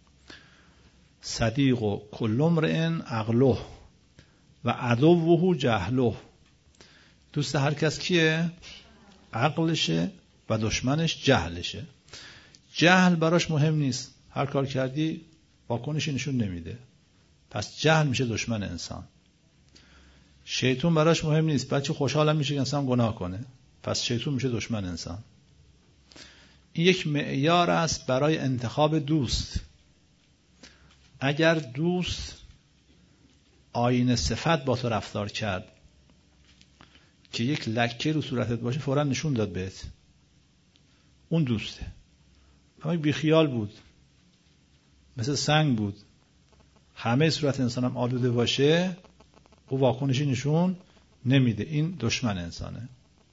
صدیق و کل امرئ عقله و عدوه جهله. دوست هر کس کیه؟ عقلشه و دشمنش جهلشه. جهل براش مهم نیست، هر کار کردی واکنشی نشون نمیده، پس جهل میشه دشمن انسان. شیطان براش مهم نیست، بچه خوشحالم میشه که انسان گناه کنه، پس شیطان میشه دشمن انسان. این یک معیار است برای انتخاب دوست. اگر دوست آیین صفت با تو رفتار کرد که یک لکه رو صورتت باشه، فوراً نشون داد بهت، اون دوسته. اما بیخیال بود، مثل سنگ بود، همه صورت انسان هم آلوده باشه، او واکنشی نشون نمیده، این دشمن انسانه.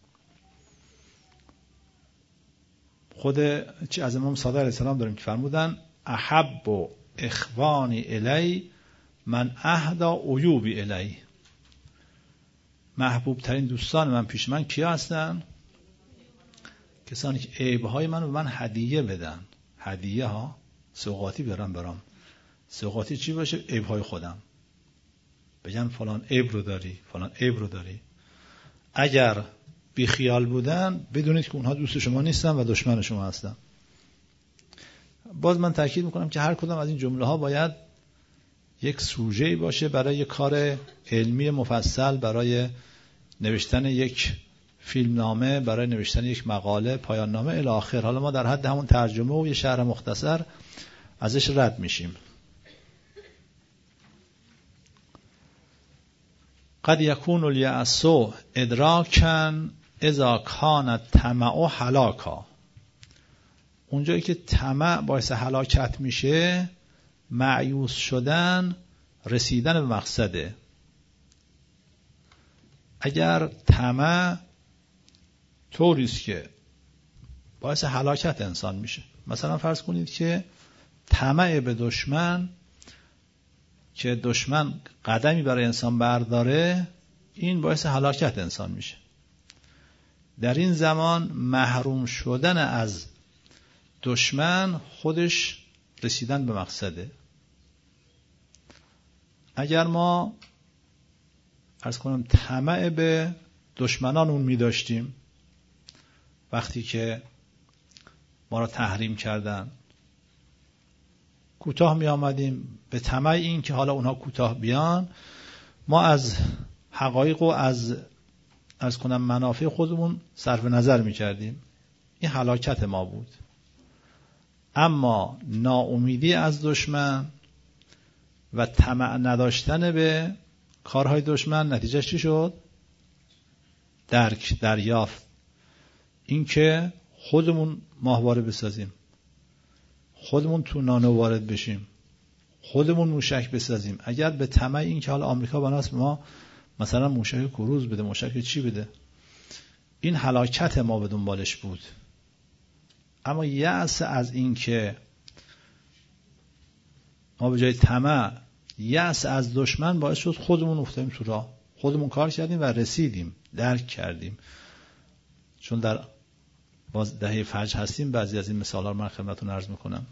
خود چی از امام صادق علیه السلام داریم که فرمودن احب و اخوانی الی من اهدا عیوبی الی. محبوب ترین دوستان من پیش من کیا هستن؟ کسانی که عیب‌های من رو به من هدیه بدن. هدیه ها، سوغاتی برام. سوغاتی چی باشه؟ عیب‌های خودم. بگن فلان عیب رو داری، فلان عیب رو داری. اگر بی خیال بودن بدونید که اونها دوست شما نیستن و دشمن شما هستن. باز من تاکید میکنم که هر کدام از این جمله ها باید یک سوژه‌ای باشه برای یک کار علمی مفصل، برای نوشتن یک فیلمنامه، برای نوشتن یک مقاله، پایان نامه الی آخر. حالا ما در حد همون ترجمه و یه شرح مختصر ازش رد میشیم. قد یکون الیأس ادراکا اذا کان الطمع هلاکا. اونجایی که طمع باعث هلاکت میشه، مایوس شدن رسیدن به مقصده. اگر طمع طوریست که باعث هلاکت انسان میشه، مثلا فرض کنید که طمع به دشمن، که دشمن قدمی برای انسان برداره، این باعث هلاکت انسان میشه. در این زمان محروم شدن از دشمن خودش رسیدن به مقصده. اگر ما عرض کنم طمع به دشمنانمون می داشتیم وقتی که ما را تحریم کردن، کوتاه می آمدیم به طمع این که حالا اونها کوتاه بیان، ما از حقایق و از عرض کنم منافع خودمون صرف نظر می کردیم. این هلاکت ما بود. اما ناامیدی از دشمن و طمع نداشتن به کارهای دشمن نتیجهش چی شد؟ درک، دریافت. این که خودمون ماهواره بسازیم، خودمون تو نانو وارد بشیم، خودمون موشک بسازیم. اگر به طمع این که حالا آمریکا بناست ما مثلا موشک کروز بده، موشک چی بده، این هلاکت ما به دنبالش بود. اما یأس از این که ما به جای طمع یأس از دشمن باعث شد خودمون افتادیم تو راه، خودمون کار کردیم و رسیدیم، درک کردیم. چون در باز دهه فجر هستیم، بعضی از این مثالا رو من خدمتتون عرض میکنم.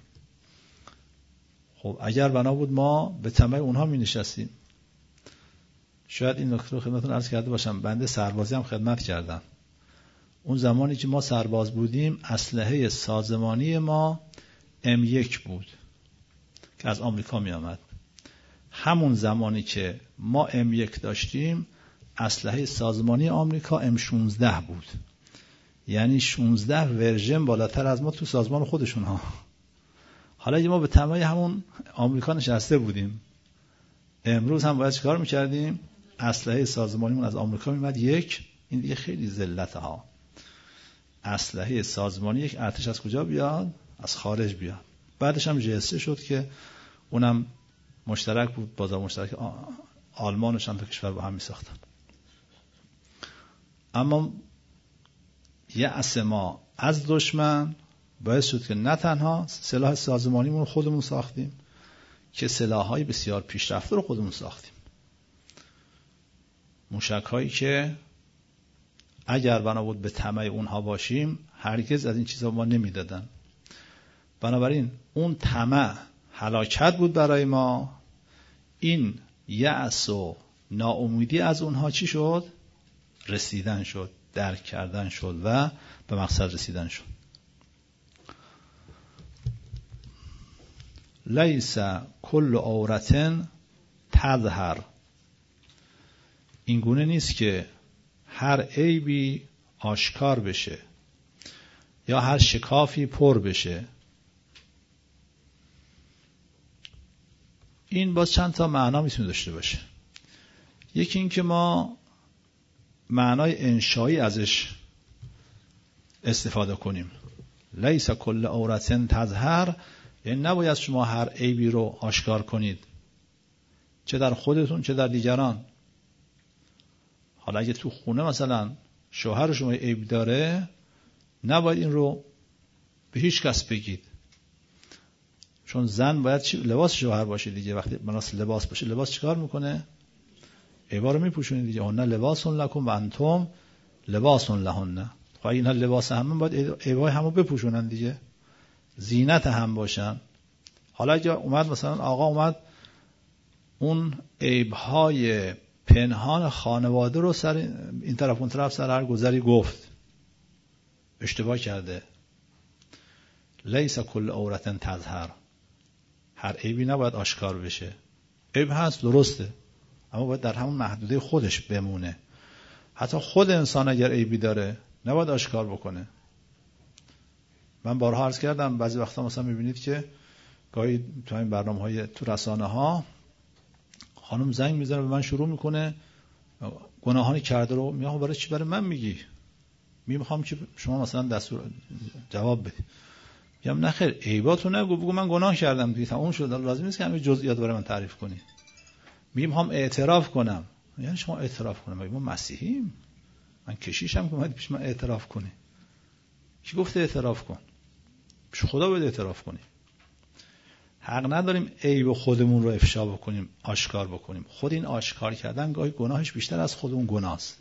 خب اگر بنا بود ما به طمع اونها می نشستیم. شاید این نکته رو خدمتتون عرض کرده باشم، بنده سربازی هم خدمت کردم. اون زمانی که ما سرباز بودیم، اسلحه سازمانی ما M1 بود که از آمریکا می آمد. همون زمانی که ما M1 داشتیم، اسلحه سازمانی آمریکا M16 بود. یعنی 16 ورژن بالاتر از ما تو سازمان خودشون ها. حالا ما به طمع همون آمریکا نشسته بودیم. امروز هم باید چیکار میکردیم؟ اسلحه سازمانیمون از آمریکا میمد یک. این دیگه خیلی ذلت ها. اسلحه سازمانی یک ارتش از کجا بیاد؟ از خارج بیاد. بعدش هم جلسه شد که اونم مشترک بود، بازار مشترک آلمان و چند تا کشور با هم میساختن. اما یأس ما از دشمن باعث شد که نه تنها سلاح سازمانیمون خودمون ساختیم، که سلاح‌های بسیار پیشرفته رو خودمون ساختیم. موشک‌هایی که اگر بنا بود به طمع اونها باشیم هرگز از این چیزا ما نمیدادن. بنابراین اون طمع هلاکت بود برای ما. این یأس و ناامیدی از اونها چی شد؟ رسیدن شد، درک کردن شد و به مقصد رسیدن شد. لیس کل عورة تظهر. این گونه نیست که هر عیبی آشکار بشه یا هر شکافی پر بشه. این باز چند تا معنا میتونه داشته باشه. یکی این که ما معنای انشایی ازش استفاده کنیم. لیس کل عورة تظهر، یعنی نباید شما هر عیبی رو آشکار کنید، چه در خودتون چه در دیگران. حالا اگه تو خونه مثلا شوهر شما عیب داره، نباید این رو به هیچ کس بگید، چون زن باید لباس شوهر باشه دیگه. وقتی مناسب لباس باشه، لباس چیکار میکنه؟ عیبا رو میپوشونید دیگه. هن لباس لکم و انتم لباس لهن. خب اینها لباس همون باید عیبای همو بپوشونن دیگه، زینت هم باشن. حالا اگه اومد مثلا آقا اومد اون عیبهای پنهان خانواده رو سر این طرف اون طرف سر هر گذری گفت، اشتباه کرده. لیس کل عورت تظهر، هر عیبی نباید آشکار بشه. عیب هست درسته، اما باید در همون محدوده خودش بمونه. حتی خود انسان اگر عیبی داره نباید آشکار بکنه. من بارها عرض کردم بعضی وقتا مثلا میبینید که گاهی تو این برنامه‌های تو رسانه ها خانم زنگ میزنه به من، شروع میکنه گناهانی کرده رو میگه برای چی برای من میگی؟ میخوام که شما مثلا دستور جواب بدی. میگم نه خیر، عیباتو نگو، بگو من گناه کردم دیگه، تموم شد. لازم نیست که همه جزئیات برای من تعریف کنی. میگم اعتراف کنم. یعنی شما اعتراف کنم؟ ما مسیحییم، من کشیشم که اومد پیش من اعتراف کنی. کی گفته اعتراف کن؟ پیش خدا باید اعتراف کنی. حق نداریم عیب خودمون رو افشا بکنیم، آشکار بکنیم. خود این آشکار کردن گاهی گناهش بیشتر از خود اون گناهست.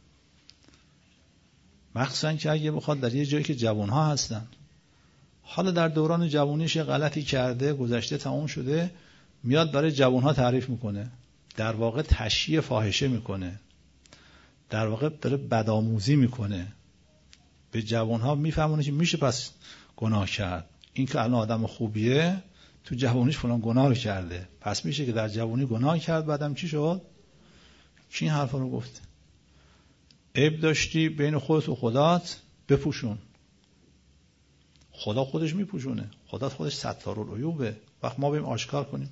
مخصوصا که اگه بخواد در یه جایی که جوانها هستن، حالا در دوران جوانیش غلطی کرده، گذشته تمام شده، میاد برای جوانها تعریف میکنه، در واقع تشییع فاحشه میکنه، در واقع داره بدآموزی میکنه به جوانها. میفهمونه که میشه پس گناه کرد، این که الان آدم خوبیه تو جوانیش فلان گناه رو کرده، پس میشه که در جوانی گناه کرد، بعدم چی شد؟ کی این حرفا رو گفت؟ عیب داشتی بین خودت و خدات بپوشون. خدا خودش میپوشونه، خدا خودش ستارالعیوبه. وقت ما بریم آشکار کنیم.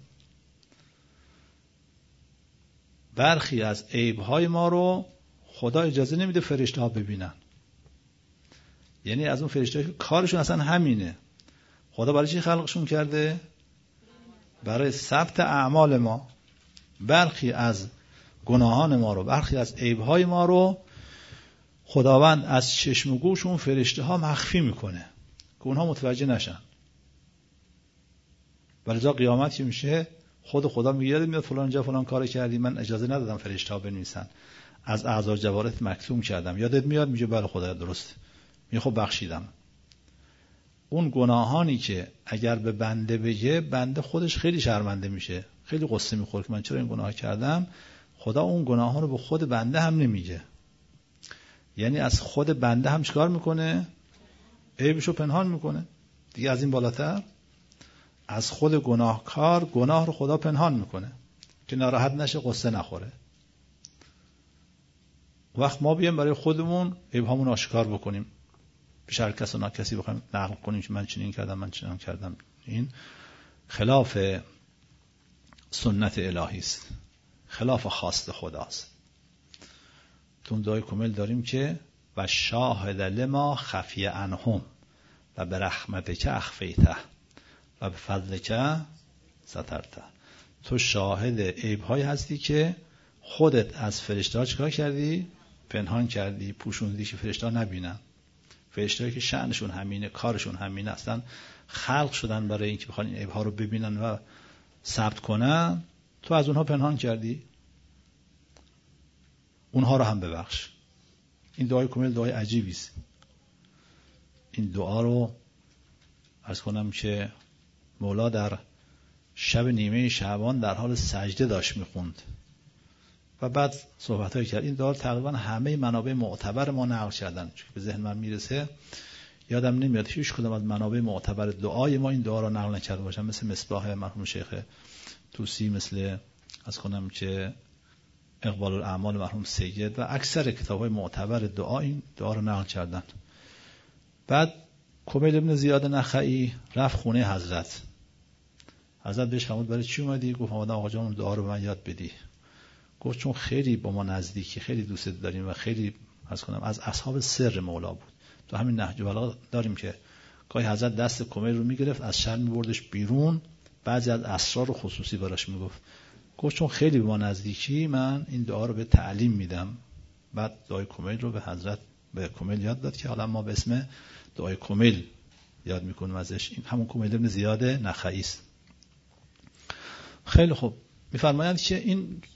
برخی از عیبهای ما رو خدا اجازه نمیده فرشته ها ببینن. یعنی از اون فرشته که کارشون اصلا همینه. خدا برای چی خلقشون کرده؟ برای ثبت اعمال ما. برخی از گناهان ما رو، برخی از عیبهای ما رو خداوند از چشم و گوش اون فرشته ها مخفی میکنه که اونها متوجه نشن. ولذا قیامت که میشه خود خدا میگه میاد فلان جا فلان کار کردی، من اجازه ندادم فرشته ها بنویسن، از اعضا جوارح مکتوم کردم. یادت میاد؟ میگه بله خدا درست، میگه خب بخشیدم. اون گناهانی که اگر به بنده بگه، بنده خودش خیلی شرمنده میشه، خیلی قصه میخوره که من چرا این گناه کردم. خدا اون گناهان رو به خود بنده هم نمیگه. یعنی از خود بنده هم چیکار میکنه؟ عیبشو پنهان میکنه. دیگه از این بالاتر از خود گناهکار گناه رو خدا پنهان میکنه که ناراحت نشه، قصه نخوره. وقت ما بیایم برای خودمون عیبهامون آشکار بکنیم، پیش هر کس و ناکسی بخوایم نقل کنیم که من چنین کردم، من چنین کردم، این خلاف سنت الهی است، خلاف خواست خداست. تو دعای کامل داریم که و شاهد لما خفی عنهم و برحمتک اخفیته و بفضلک سترته. تو شاهد عیب‌هایی هستی که خودت از فرشته‌ها چیکار کردی؟ پنهان کردی، پوشوندی که فرشته‌ها نبینن. فرشته‌هایی که شأنشون همینه، کارشون همینه، اصلا خلق شدن برای اینکه بخوان این عیب‌ها رو ببینن و ثبت کنن، تو از اونها پنهان کردی. اونها رو هم ببخش. این دعای کامل دعای عجیبی است. این دعا رو عرض کنم که مولا در شب نیمه شعبان در حال سجده داشت میخوند و بعد صحبت‌هایی کرد. این دعا تقریبا همه منابع معتبر ما نقل کردن. چون به ذهن من میرسه، یادم نمیاد هیچ کدوم از منابع معتبر دعای ما این دعا رو نقل نکرده باشن، مثل مصباح مرحوم شیخ طوسی، مثل از کنم که اقبال الاعمال مرحوم سید و اکثر کتاب‌های معتبر دعا این دعا رو نقل کردن. بعد کمیل ابن زیاد نخعی رفت خونه حضرت بهش فرمود برای چی اومدی؟ گفت اومدم آقا جان دعا رو به من یاد بدی. گفت چون خیلی با ما نزدیکی، خیلی دوست داریم و خیلی از اصحاب سر مولا بود. تو همین نهج البلاغه داریم که گاهی حضرت دست کمیل رو میگرفت، از شهر میبردش بیرون، بعضی از اسرار رو خصوصی براش میگفت. گفت چون خیلی به ما نزدیکی، من این دعا رو به تعلیم میدم. بعد دعای کمیل رو به حضرت به کمیل یاد داد که حالا ما به اسم دعای کمیل یاد میکنیم ازش. این همون کمیل ابن زیاد نخعی است. خیلی خوب. میفرمایند که این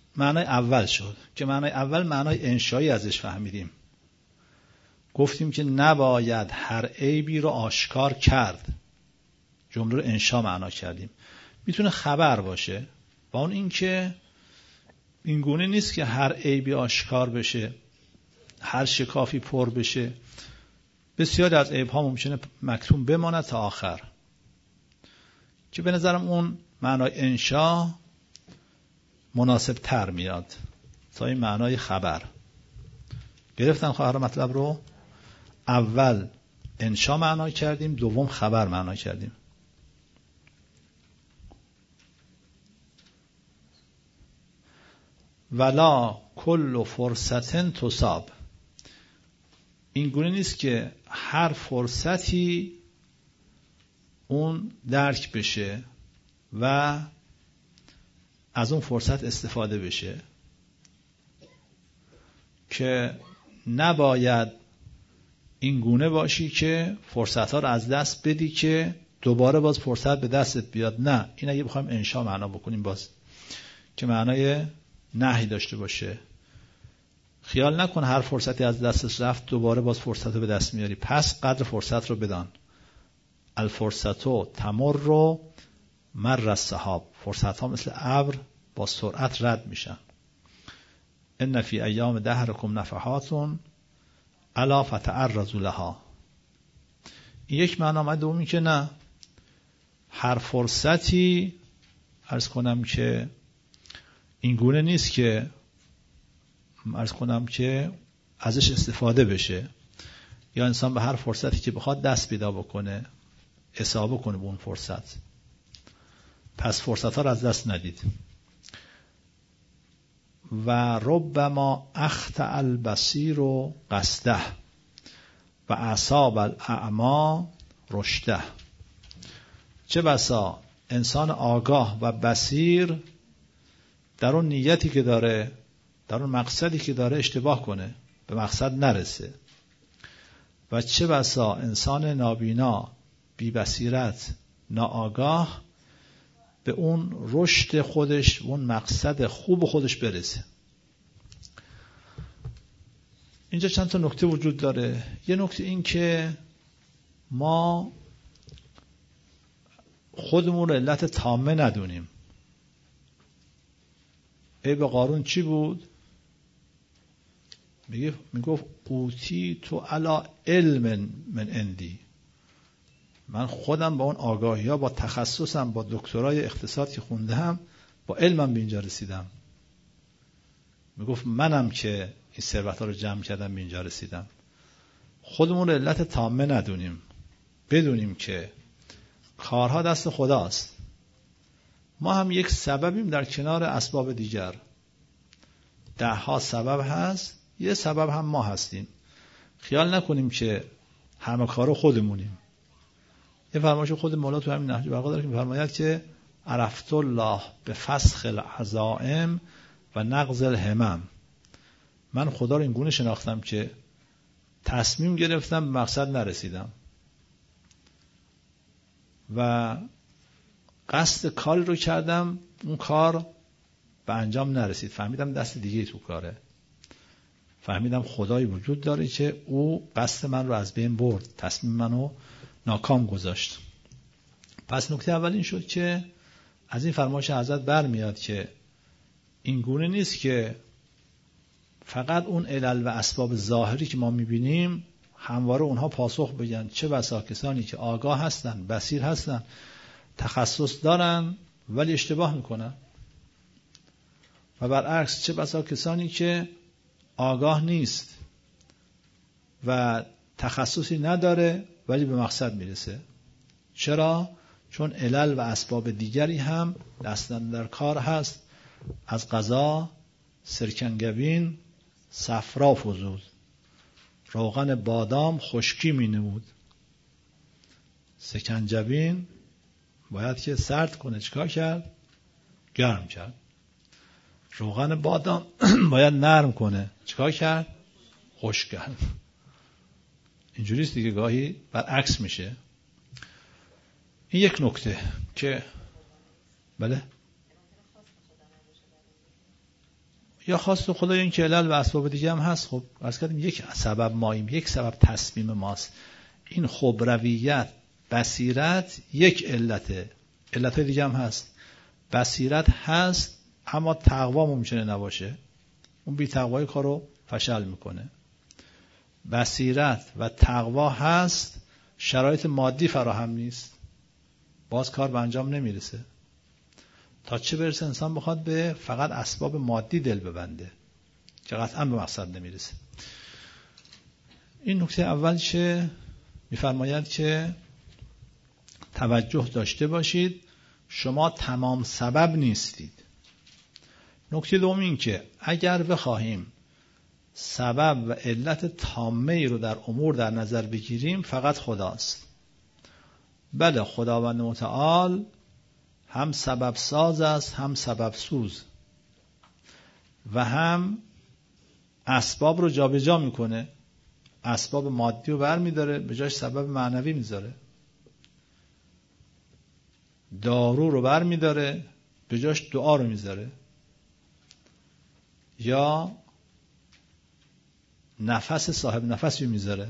معنای اول شد که معنای اول معنای انشایی ازش فهمیدیم. گفتیم که نباید هر عیبی رو آشکار کرد. جمله رو انشا معنا کردیم. میتونه خبر باشه با اون اینکه این گونه نیست که هر عیبی آشکار بشه، هر شکافی پر بشه. بسیاری از عیب‌ها ممکنه مکتوم بماند تا آخر، که به نظرم اون معنای انشا مناسب تر میاد تا این معنای خبر. گرفتن خواهر مطلب رو؟ اول انشا معنا کردیم، دوم خبر معنا کردیم. ولا کل فرصتن تصاب. این گونه نیست که هر فرصتی اون درک بشه و از اون فرصت استفاده بشه، که نباید این گونه باشی که فرصت ها رو از دست بدی که دوباره باز فرصت به دستت بیاد. نه، این اگه بخوایم انشا معنا بکنیم باز که معنای نهی داشته باشه. خیال نکن هر فرصتی از دستش رفت دوباره باز فرصت رو به دست میاری. پس قدر فرصت رو بدان. الفرصتو تمر مر السحاب. فرصت ها مثل ابر با سرعت رد میشن. ان فی ایام دهرکم نفحات الا فتعرضوا لها. این یک معنا. من دومی که نه، هر فرصتی عرض کنم که این گونه نیست که عرض کنم که ازش استفاده بشه، یا انسان به هر فرصتی که بخواد دست پیدا بکنه، اصابه کنه به اون فرصت. پس فرصت ها رو از دست ندید. و ربما اخطأ البصیر و قصده و اصاب الاعمی رشده. چه بسا انسان آگاه و بصیر در اون نیتی که داره، در اون مقصدی که داره اشتباه کنه، به مقصد نرسه. و چه بسا انسان نابینا، بی بصیرت، ناآگاه به اون رشد خودش، اون مقصد خوب خودش برسه. اینجا چند تا نکته وجود داره. یه نکته این که ما خودمون رو علت تامه ندونیم. عیب قارون چی بود؟ میگفت اوتی تو علی علم من عندی. من خودم با اون آگاهی ها، با تخصصم، با دکترای اقتصاد که خوندم، با علمم به اینجا رسیدم. میگفت منم که این ثروت ها رو جمع کردم به اینجا رسیدم. خودمون رو علت تامه ندونیم. بدونیم که کارها دست خداست. ما هم یک سببیم در کنار اسباب دیگر. 10 سبب هست، یه سبب هم ما هستیم. خیال نکنیم که همه کارو خودمونیم. یه فرمایش خود مولا تو همین نهج البلاغه داره که می‌فرماید که عرفت الله به فسخ العزائم و نقض الهمم. من خدا رو این گونه شناختم که تصمیم گرفتم به مقصد نرسیدم و قصد کاری رو کردم، اون کار به انجام نرسید. فهمیدم دست دیگه تو کاره. فهمیدم خدایی وجود داره که او قصد من رو از بین برد، تصمیم منو ناکام گذاشت. پس نکته اول این شد که از این فرمایش حضرت برمیاد که این گونه نیست که فقط اون علل و اسباب ظاهری که ما میبینیم همواره اونها پاسخ بگن. چه بسا کسانی که آگاه هستن، بصیر هستن، تخصص دارن ولی اشتباه میکنن، و برعکس چه بسا کسانی که آگاه نیست و تخصصی نداره ولی به مقصد میرسه. چرا؟ چون علل و اسباب دیگری هم دستن در کار هست. از قضا سرکنگبین صفرا فزود، روغن بادام خشکی می نمود. سکنجبین باید که سرد کنه، چیکار کرد؟ گرم کرد. روغن بادام باید نرم کنه، چیکار کرد؟ خشک کرد. اینجوریست دیگه، گاهی برعکس میشه. این یک نکته که بله یا خواست خدا این که علل و اسباب دیگه هم هست. خب عرض کردیم یک سبب ماییم، یک سبب تصمیم ماست. این خبرویت، بصیرت یک علته، علت دیگه هم هست. بصیرت هست اما تقوا ممکنه نباشه، اون بی تقوای کارو فشل میکنه. بصیرت و تقوا هست، شرایط مادی فراهم نیست، باز کار به انجام نمیرسه. تا چه برسه انسان بخواد به فقط اسباب مادی دل ببنده که قطعا به مقصد نمیرسه. این نکته اول چه میفرماید که توجه داشته باشید شما تمام سبب نیستید. نکته دوم این که اگر بخواهیم سبب و علت تامه ای رو در امور در نظر بگیریم فقط خداست. بله خداوند متعال هم سبب ساز است، هم سبب سوز، و هم اسباب رو جابجا میکنه. اسباب مادی رو برمیداره به جاش سبب معنوی میذاره، دارو رو برمیداره به جاش دعا رو میذاره، یا نفس صاحب نفسی میذاره.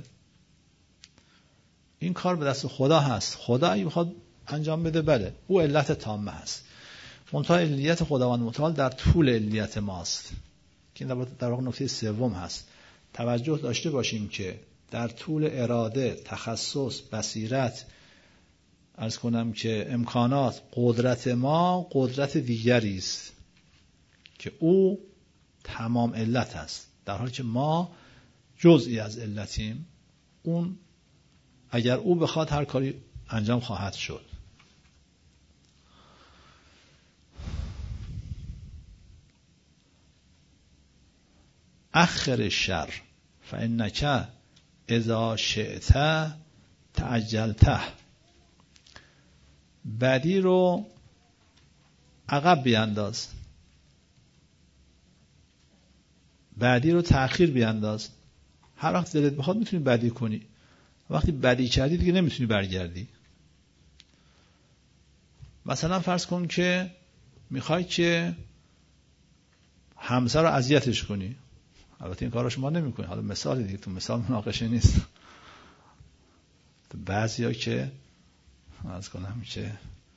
این کار به دست خدا هست. خدا اگه بخواد انجام بده بله او علت تامه هست. منتها علیت خداوند متعال در طول علیت ماست که در واقع نکته سوم هست. توجه داشته باشیم که در طول اراده، تخصص، بصیرت، عرض کنم که امکانات، قدرت ما قدرت دیگری است که او تمام علت است، در حالی که ما جزئی از علتیم. اون اگر او بخواد هر کاری انجام خواهد شد. اخر الشر فانک اذا شئت تعجلته. بدی رو عقب بیانداز، بدی رو تأخیر بیانداز. هر وقت دلت بخواد میتونی بدی کنی، وقتی بدی کردی دیگه نمیتونی برگردی. مثلا فرض کن که میخوای که همسر رو اذیتش کنی، البته این کارو شما نمیکنی، حالا مثال دیگه، تو مثال مناقشه نیست. بعضیا که عرض کنم که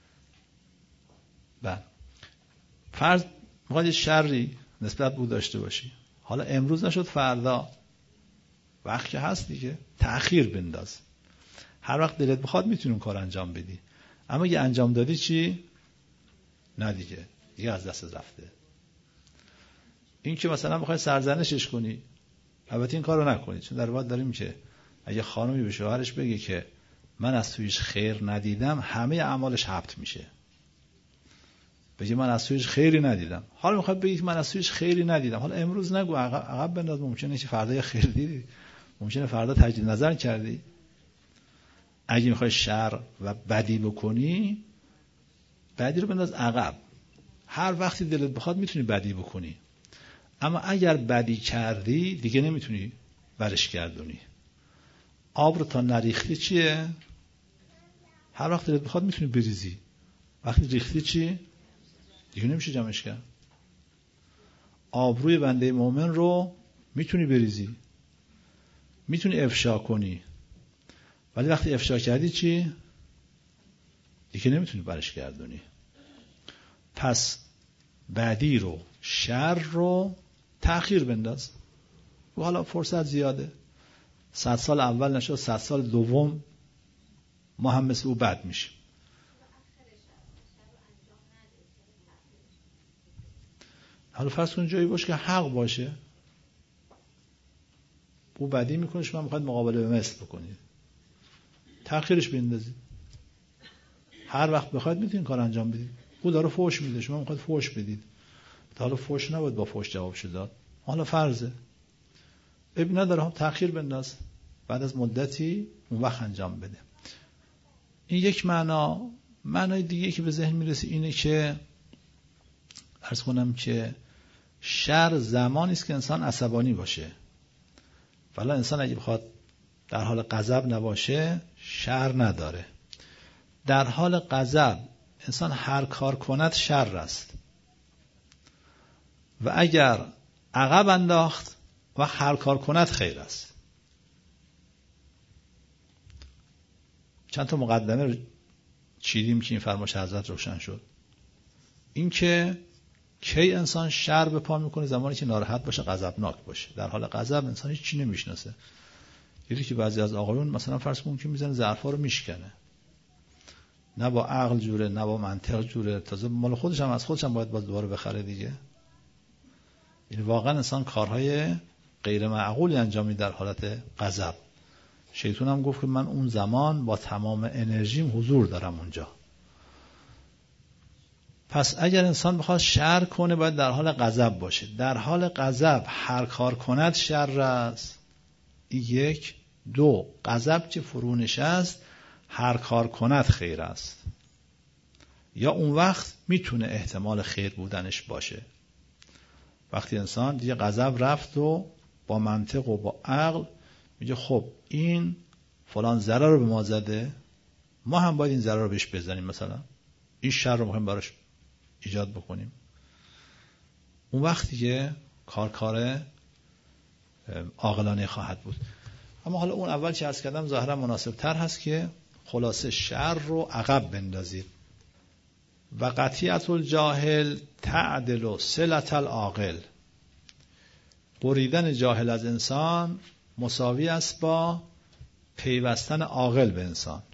فرض میخواد شری نسبت بود داشته باشی، حالا امروز نشد فردا، وقت که هست دیگه تأخیر بنداز. هر وقت دلت بخواد میتونی اون کار انجام بدی، اما اگه انجام دادی چی؟ نه دیگه از دست رفته. این که مثلا بخوای سرزنشش کنی، البته این کارو نکنی، چون در واقع داریم که اگه خانمی به شوهرش بگه که من از تویش خیر ندیدم، همه اعمالش حبط میشه. بگه من از تویش خیری ندیدم، حالا میخواد بگی من از تویش خیری ندیدم، حالا امروز نگو، عقب بنداز، ممکنه که فردا خیر دیدی، ممکنه فردا تجدید نظر کردی. اگه میخوای شر و بدی بکنی، بدی رو بنداز عقب. هر وقتی دلت بخواد میتونی بدی بکنی، اما اگر بدی کردی دیگه نمیتونی برش گردونی. آب رو تا نریختی چیه؟ هر وقت دلت بخواد میتونی بریزی، وقتی ریختی چی؟ دیگه نمیشه جمعش کرد. آبروی بنده مؤمن رو میتونی بریزی، میتونی افشا کنی، ولی وقتی افشا کردی چی؟ دیگه نمیتونی برش گردونی. پس بدی رو، شر رو تأخیر بنداز. و حالا فرصت زیاده، 100 سال اول نشد 100 سال دوم ما هم مثل او بد میشیم. حالا فرض کن جایی باشه که حق باشه، او بدی میکنه، شما میخواید مقابله به مثل بکنید، تأخیرش بندازید. هر وقت بخواید میتونید کار انجام بدید. او داره فحش میده، شما میخواید فحش بدید، حالا فحش نباید با فحش جواب شد داد، حالا فرضه اب نداره، تأخیر بنداز، بعد از مدتی اون وقت انجام بده. این یک معنای دیگه که به ذهن میرسه اینه که عرض کنم که شر زمانی است که انسان عصبانی باشه. ولی انسان اگه بخواد در حال غضب نباشه شر نداره. در حال غضب انسان هر کار کند شر است، و اگر عقب انداخت و هر کار کند خیر است. چند تا مقدمه رو چیدیم که این فرمایش حضرت روشن شد. این که کی انسان شر به پا میکنه؟ زمانی که ناراحت باشه، غضبناک باشه. در حال غضب انسان هیچ چی نمیشناسه. دیدی که بعضی از آقایون مثلا فرض کن که میزنه ظرفا رو میشکنه، نه با عقل جوره نه با منطق جوره، تازه مال خودش هم از خودش هم باید باز دوباره بخره دیگه. یعنی واقعا انسان کارهای غیر معقولی انجام میده در حالت غضب. شیطان هم گفت که من اون زمان با تمام انرژیم حضور دارم اونجا. پس اگر انسان بخواد شر کنه باید در حال غضب باشه. در حال غضب هر کار کند شر است. یک. دو، غضب که فرو نشست هر کار کند خیر است. یا اون وقت میتونه احتمال خیر بودنش باشه. وقتی انسان دیگه غضب رفت و با منطق و با عقل میگه خب این فلان ضرر رو به ما زده، ما هم باید این ضرر رو بهش بزنیم، مثلا این شر رو میخوایم براش ایجاد بکنیم. اون وقتی که کار عاقلانه خواهد بود. اما حالا اون اول که عرض کردم ظاهرا مناسب تر هست که خلاصه شر رو عقب بندازید. و قطیعت الجاهل تعدل صلة العاقل. بریدن جاهل از انسان مساوی است با پیوستن عاقل به انسان.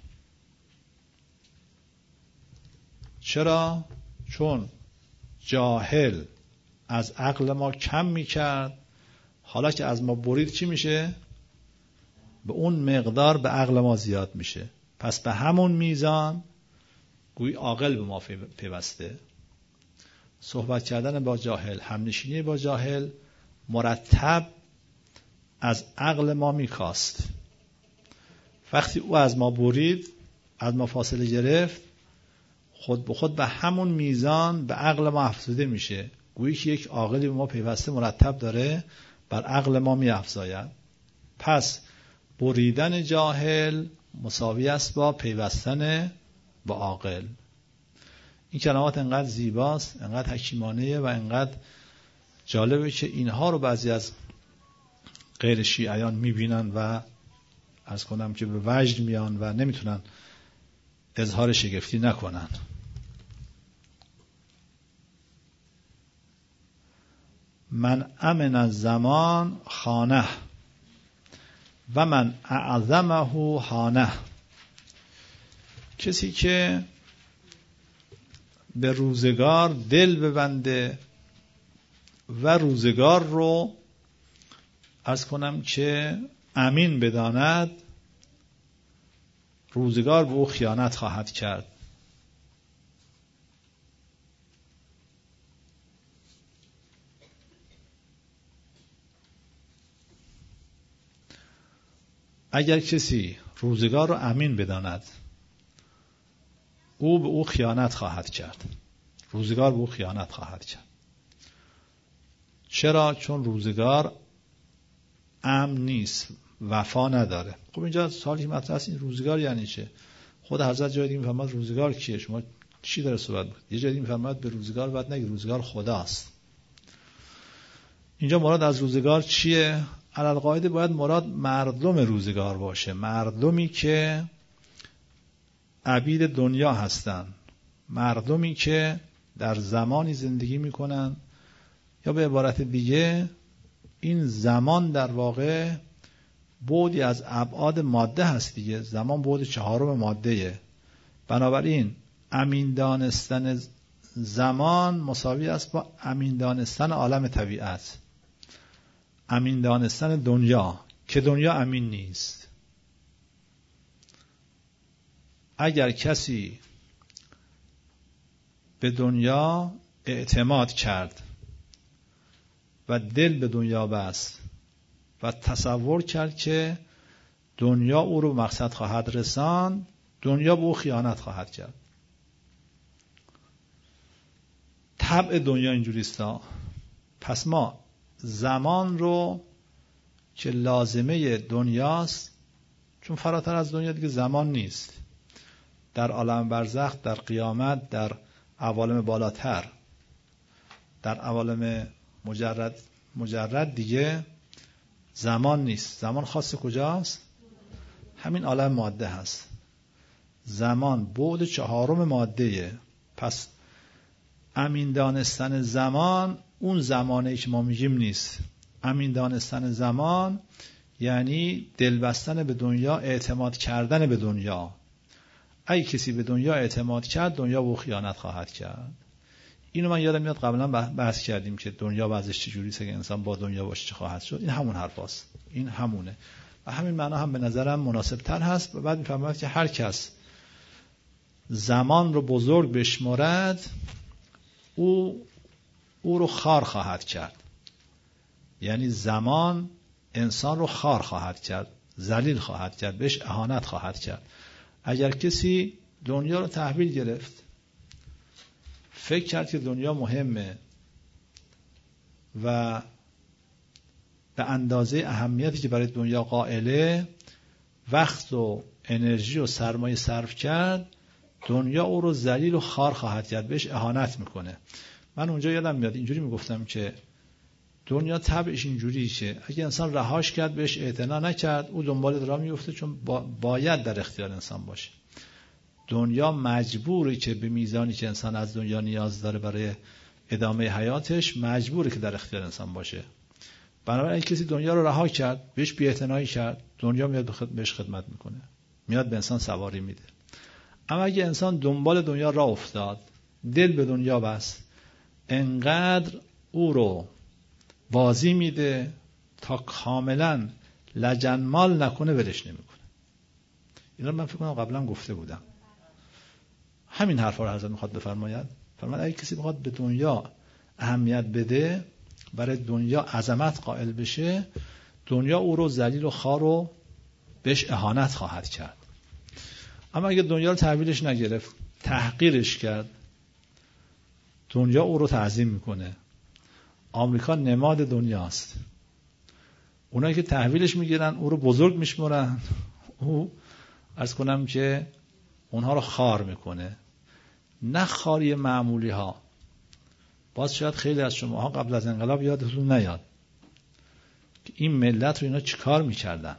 چرا؟ چون جاهل از عقل ما کم میکرد، حالا که از ما برید چی میشه؟ به اون مقدار به عقل ما زیاد میشه. پس به همون میزان گویی عاقل به ما پیوسته. صحبت کردن با جاهل، همنشینی با جاهل مرتب از عقل ما میکاست. وقتی او از ما برید، از ما فاصله گرفت، خود به خود به همون میزان به عقل ما افزوده میشه. گویی که یک عاقلی به ما پیوسته مرتب داره بر عقل ما میافزاید. پس بریدن جاهل مساوی است با پیوستن با عاقل. این کلمات انقدر زیباست، انقدر حکیمانه و انقدر جالبه که اینها رو بعضی از غیر شیعیان میبینن و عرض کنم که به وجد میان و نمیتونن اظهار شگفتی نکنن. من امن الزمان خانه و من اعظمه هانه. کسی که به روزگار دل ببنده و روزگار رو عرض کنم که امین بداند، روزگار به او خیانت خواهد کرد. اگر کسی روزگار رو امین بداند، او به او خیانت خواهد کرد. روزگار به او خیانت خواهد کرد. چرا؟ چون روزگار امن نیست، وفا نداره. خب اینجا سوالی که مطرح است این روزگار یعنی چه؟ خود حضرت جای دیگه میفرماد روزگار کیه؟ شما چی داره صحبت بود؟ یه جای دیگه میفرماد به روزگار بعد نگی روزگار خداست. اینجا مراد از روزگار چیه؟ علالقاعده باید مراد مردم روزگار باشه، مردمی که عبید دنیا هستن، مردمی که در زمانی زندگی میکنن، یا به عبارت دیگه این زمان در واقع بعدی از ابعاد ماده هست دیگه. زمان بعد چهارم ماده‌ایه. بنابراین امین دانستن زمان مساوی است با امین دانستن عالم طبیعت، امین دانستن دنیا که دنیا امین نیست. اگر کسی به دنیا اعتماد کرد و دل به دنیا بست و تصور کرد که دنیا او رو مقصد خواهد رساند، دنیا به او خیانت خواهد کرد. طبع دنیا اینجوریست. پس ما زمان رو که لازمه دنیاست، چون فراتر از دنیا دیگه زمان نیست، در عالم برزخ، در قیامت، در عوالم بالاتر، در عوالم مجرد مجرد دیگه زمان نیست. زمان خاص کجاست؟ همین عالم ماده هست. زمان بعد چهارم ماده‌ایه. پس امین دانستن زمان اون زمانی که ما میگیم نیست. امین دانستن زمان یعنی دل بستن به دنیا، اعتماد کردن به دنیا. اگه کسی به دنیا اعتماد کرد، دنیا به خیانت خواهد کرد. اینو من یادم میاد قبلا بحث کردیم که دنیا وضعش چجوریه که انسان با دنیا باشه چه خواهد شد. این همون حرفاست. این همونه. و همین معنا هم به نظرم مناسب تر هست. و بعد میفهمید که هر کس زمان رو بزرگ بشمارد او رو خار خواهد کرد. یعنی زمان انسان رو خار خواهد کرد، ذلیل خواهد کرد، بهش اهانت خواهد کرد. اگر کسی دنیا رو تحویل گرفت، فکر کرد که دنیا مهمه و به اندازه اهمیتی که برای دنیا قائله وقت و انرژی و سرمایه صرف کرد، دنیا او رو ذلیل و خار خواهد کرد، بهش اهانت میکنه. من اونجا یادم میاد اینجوری میگفتم که دنیا طبعش اینجوریه که اگه انسان رهاش کرد، بهش اعتنا نکرد، او دنبال راه میفته، چون باید در اختیار انسان باشه. دنیا مجبوره که به میزانی که انسان از دنیا نیاز داره برای ادامه حیاتش، مجبوره که در اختیار انسان باشه. بنابراین کسی دنیا رو رها کرد، بهش بی‌اعتنایی کرد، دنیا میاد بهش خدمت میکنه، میاد به انسان سواری میده. اما اگه انسان دنبال دنیا راه افتاد، دل به دنیا بست، انقدر او رو بازی میده تا کاملا لجنمال نکنه، ولش نمیکنه. اینا من فکر کنم قبلا گفته بودم. همین حرفا رو حضرت میخواد بفرماید. فرماید اگه کسی بخواد به دنیا اهمیت بده، برای دنیا عظمت قائل بشه، دنیا او رو ذلیل و خار و بهش اهانت خواهد کرد. اما اگه دنیا رو تحویلش نگرفت، تحقیرش کرد، دنیا او رو تعظیم میکنه. آمریکا نماد دنیاست. اونایی که تحویلش میگیرن او رو بزرگ میشمرن، او عرض کنم که اونها رو خار میکنه. نه خاری معمولی ها. باز شاید خیلی از شماها قبل از انقلاب یادتون نیاد که این ملت رو اینا چیکار میکردن.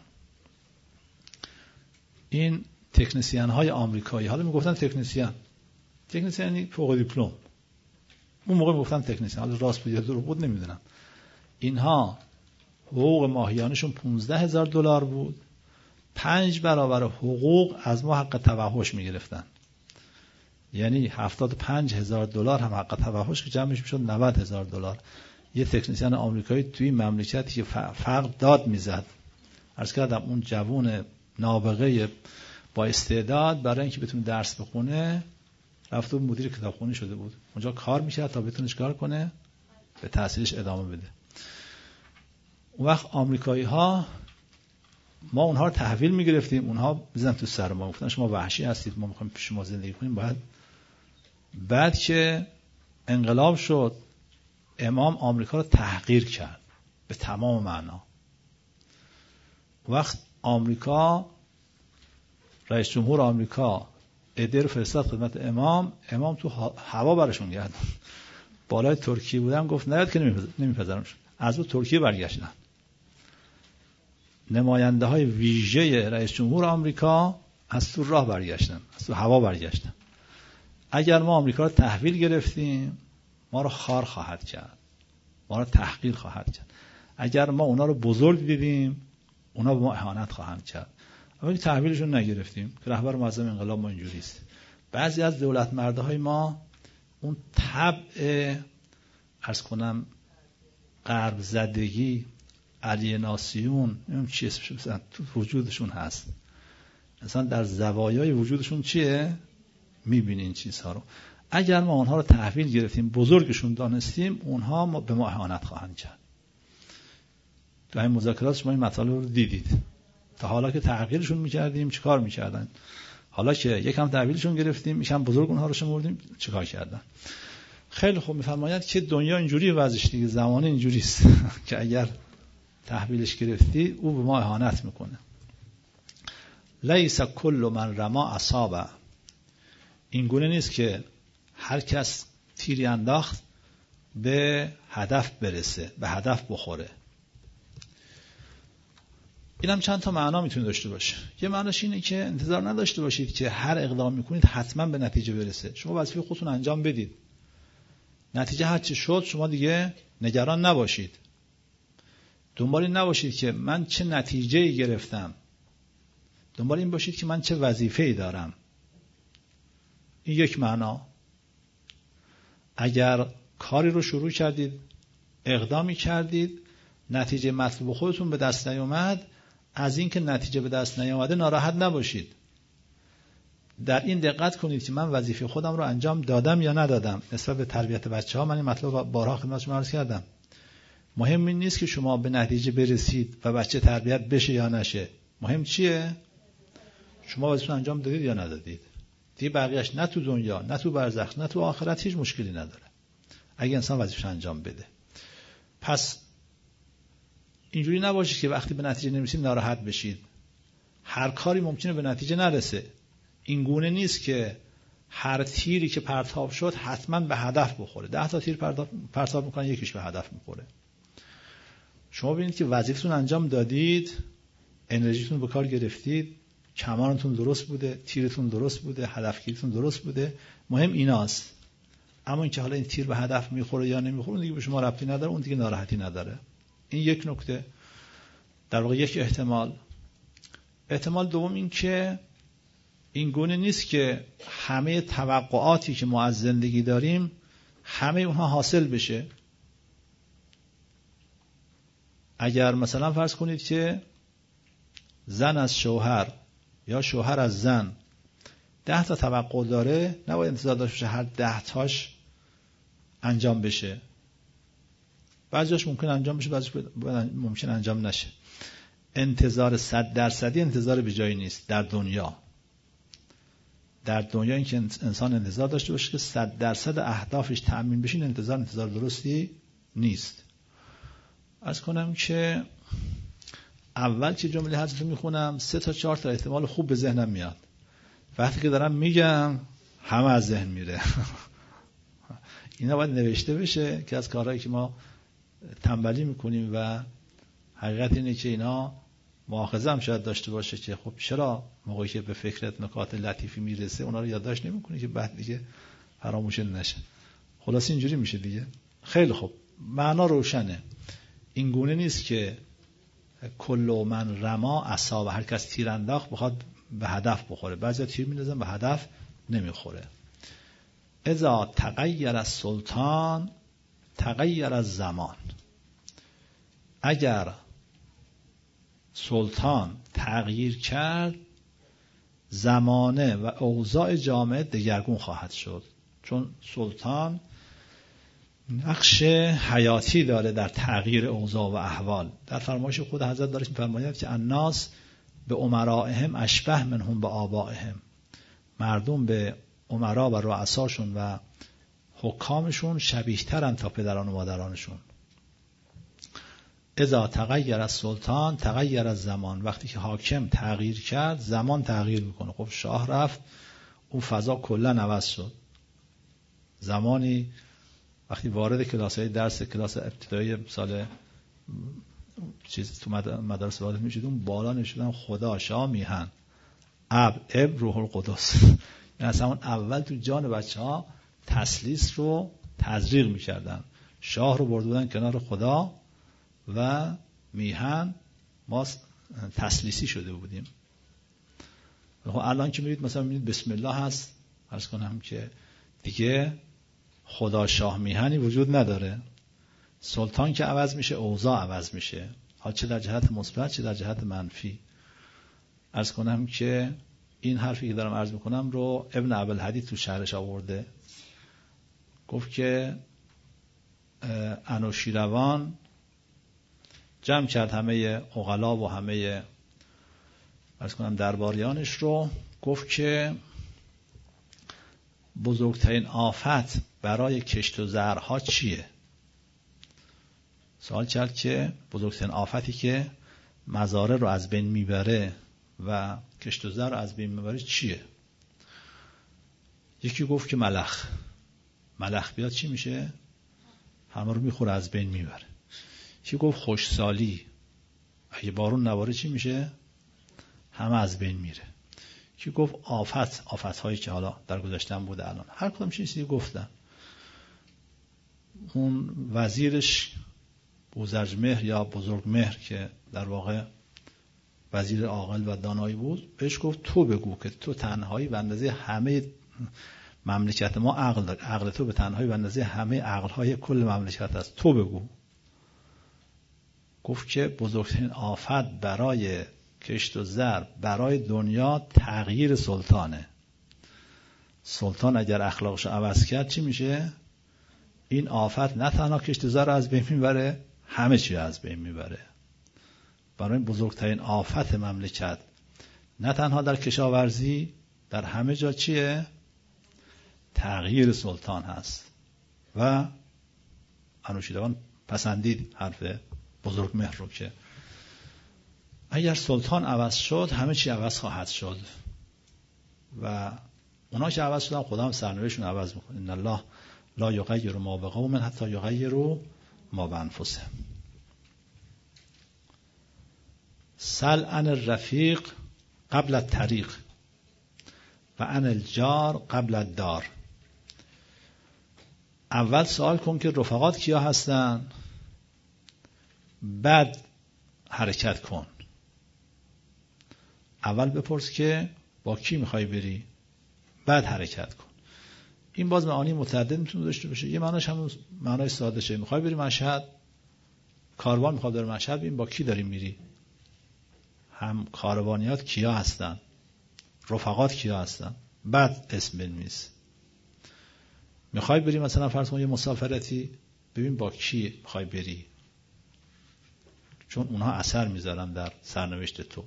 این تکنسین های آمریکایی، حالا میگفتن تکنسین یعنی فوق دیپلم، اون موقع میگفتن تکنسین، حالا راست بود یا دروغ بود نمیدونم. اینها حقوق ماهیانشون $15,000 بود. 5 برابر حقوق از ما حق توحش میگرفتن. یعنی $75,000 هم حق توحش که جمعش میشد $90,000. یه تکنسین آمریکایی توی مملکتی که فقر داد میزد، عرض کردم اون جوون نابغه با استعداد برای اینکه بتونه درس بخونه رفت و مدیر کتابخونه شده بود. اونجا کار میکرد تا بتونه کار کنه، به تحصیلش ادامه بده. اون وقت آمریکایی ها، ما اونها رو تحویل میگرفتیم، اونها بزن تو سر ما، گفتن شما وحشی هستید، ما میخوایم پیش شما زندگی کنیم. بعد که انقلاب شد، امام آمریکا رو تحقیر کرد به تمام معنا. وقت آمریکا، رئیس جمهور آمریکا ایده رو فرستاد خدمت امام تو هوا برشون گردن. بالای ترکیه بودن، گفت نیاد که نمیپذیرم شد. از اون ترکیه برگشتن. نماینده های ویژه رئیس جمهور آمریکا از تو راه برگشتن، از تو هوا برگشتن. اگر ما آمریکا رو تحویل گرفتیم، ما رو خار خواهد کرد، ما رو تحقیر خواهد کرد. اگر ما اونا رو بزرگ دیدیم، اونا به ما اهانت خواهند کرد. اما تحویلشون نگرفتیم که رهبر معظم انقلاب ما اینجوری است. بعضی از دولت مردهای ما اون طبع عرض کنم غرب زدگی، الیناسیون، نمیدونم چی اسمش بزنن، تو وجودشون هست. انسان در زوایای وجودشون چیه؟ میبینی این چیزها رو. اگر ما اونها رو تحویل گرفتیم، بزرگشون دانستیم، اونها به ما اهانت خواهند کرد. تو همین مذاکرات شما این مطالب رو دیدید. تا حالا که تحقیرشون میکردیم چیکار میکردن؟ حالا که یکم تحویلشون گرفتیم، یکم بزرگ اونها رو شمردیم، چیکار کردن؟ خیلی خوب میفرماید که دنیا اینجوری وضعش دیگه، زمانه اینجوری است که اگر تحویلش گرفتی او به ما اهانت میکنه. لیس کل من رما اصابه. این گونه نیست که هر کس تیری انداخت به هدف برسه، به هدف بخوره. این هم چند تا معنا میتونه داشته باشه. یه معناش اینه که انتظار نداشته باشید که هر اقدام میکنید حتما به نتیجه برسه. شما وظیفه خودتون انجام بدید. نتیجه هر چی شد شما دیگه نگران نباشید. دنبال این نباشید که من چه نتیجه‌ای گرفتم. دنبال این باشید که من چه وظیفه‌ای دارم. این یک معنا. اگر کاری رو شروع کردید، اقدامی کردید، نتیجه مطلوب خودتون به دست نیامد، از این که نتیجه به دست نیامده ناراحت نباشید. در این دقت کنید که من وظیفه خودم رو انجام دادم یا ندادم. نسبت به تربیت بچه‌ها من این مطلب بارها خدمت شما عرض کردم. مهم این نیست که شما به نتیجه برسید و بچه تربیت بشه یا نشه. مهم چیه؟ شما وظیفه انجام دادید یا ندادید. دیگه بقیه‌اش نه تو دنیا، نه تو برزخ، نه تو آخرت هیچ مشکلی نداره. اگه انسان وظیفه انجام بده. پس اینجوری نباشید که وقتی به نتیجه نمیرسید ناراحت بشید. هر کاری ممکنه به نتیجه نرسه. این گونه نیست که هر تیری که پرتاب شد حتما به هدف بخوره. 10 تا تیر پرتاب میکنن، یکیش به هدف میخوره. شما ببینید که وظیفتون انجام دادید، انرژیتون به کار گرفتید، کمانتون درست بوده، تیرتون درست بوده، هدفگیریتون درست بوده. مهم ایناست. اما اینکه حالا این تیر به هدف میخوره یا نمیخوره اون دیگه به شما ربطی نداره، اون دیگه ناراحتی نداره. این یک نکته، در واقع یک احتمال. احتمال دوم این که این گونه نیست که همه توقعاتی که ما از زندگی داریم همه اونها حاصل بشه. اگر مثلا فرض کنید که زن از شوهر یا شوهر از زن 10 تا توقع داره، نباید انتظار داشته باشه هر 10 تاش انجام بشه. بعضیش ممکن انجام بشه، بعضیش ممکن انجام نشه. انتظار 100% انتظار به جایی نیست در دنیا. در دنیا این که انسان انتظار داشته باشه که 100% اهدافش تأمین بشه، انتظار درستی نیست. عرض کنم که اول که جمله حضرت میخونم 3 تا 4 تا احتمال خوب به ذهنم میاد. وقتی که دارم میگم همه از ذهن میره. اینا باید نوشته بشه که از کارهایی که ما تنبلی میکنیم و حقیقت اینه که اینا مؤاخذه هم شاید داشته باشه که خب چرا موقعی که به فکرت نکات لطیفی میرسه اونا رو یادداشت نمیکنی که بعد دیگه فراموش نشه. خلاص اینجوری میشه دیگه. خیلی خوب، معنا روشنه. این گونه نیست که کل من رما اصاب، هر کس تیر انداخت بخواد به هدف بخوره. بعضی تیر میندازن به هدف نمیخوره. اذا تغیر السلطان تغیر الزمان. اگر سلطان تغییر کرد، زمانه و اوضاع جامعه دگرگون خواهد شد. چون سلطان نقش حیاتی داره در تغییر اوضاع و احوال. در فرمایش خود حضرت داره می‌فرماید که الناس به امرائهم اشبه منهم به آبائهم. مردم به امرا و رؤساشون و حکامشون شبیه ترن تا پدران و مادرانشون. اذا تغیر السلطان تغیر الزمان. وقتی که حاکم تغییر کرد، زمان تغییر میکنه. خب شاه رفت، اون فضا کلا عوض شد. زمانی وقتی وارد کلاس‌های درس کلاس ابتدایی سال تو مدارس وارد میشد، اون بالا نشدن خدا، شاه، میهن، اب روح القدس. یعنی اصلا اون اول تو جان بچه‌ها تسلیس رو تزریق میکردن. شاه رو برده بودن کنار خدا و میهن ما تسلیسی شده بودیم. الان که میرید مثلا میبینید بسم الله هست، عرض کنم که دیگه خدا، شاه، میهنی وجود نداره. سلطان که عوض میشه، اوضاع عوض میشه، حال چه در جهت مثبت چه در جهت منفی. عرض کنم که این حرفی که دارم عرض میکنم رو ابن ابوالحدید تو شرحش آورده. گفت که انوشیروان جمع کرد همه عقلا و همه عرض کنم درباریانش رو، گفت که بزرگترین آفت برای کشت و زرعها چیه؟ سوال کرد که بزرگترین آفتی که مزارع رو از بین میبره و کشت و زرع رو از بین میبره چیه؟ یکی گفت که ملخ بیاد چی میشه؟ همه رو میخوره، از بین میبره. کی گفت خوشسالی، اگه بارون نباره چی میشه؟ همه از بین میره. کی گفت آفت‌هایی که حالا در گذشتن بوده الان، هر کدوم چیزی گفتن. اون وزیرش بوزرجمهر یا بزرگمهر که در واقع وزیر عاقل و دانایی بود، بهش گفت تو بگو که تو تنهایی به اندازه همه مملکت ما عقل داری، عقل تو به تنهایی به اندازه همه عقل‌های کل مملکت است، تو بگو. گفت که بزرگترین آفت برای کشت و زر برای دنیا تغییر سلطانه. سلطان اگر اخلاقش عوض کرد چی میشه؟ این آفت نه تنها کشت و زر رو از بین میبره، همه چی از بین میبره. برای بزرگترین آفت مملکت نه تنها در کشاورزی، در همه جا چیه؟ تغییر سلطان هست. و انوشیروان پسندید حرف بزرگمهر رو که اگر سلطان عوض شد همه چی عوض خواهد شد. و اونا که عوض شدن خدا هم سرنوشتشون عوض میکنه. ان الله لا یغیر ما بقوم حتی یغیروا ما بانفسهم. سل عن الرفیق قبل الطریق و عن الجار قبل الدار. اول سوال کن که رفقات کیا هستن، بعد حرکت کن. اول بپرس که با کی میخوای بری، بعد حرکت کن. این باز معانی متعدد میتونه داشته باشه. یه معناش همون معنای ساده شه، میخوای بری مشهد، کاروان میخواد بره مشهد، ببین با کی داری میری، هم کاروانیات کیا هستن، رفقات کیا هستن، بعد اسم بنویس. میخوای بری مثلا فرض کن یه مسافرتی، ببین با کی میخوای بری، چون اونها اثر میذارن در سرنوشت تو.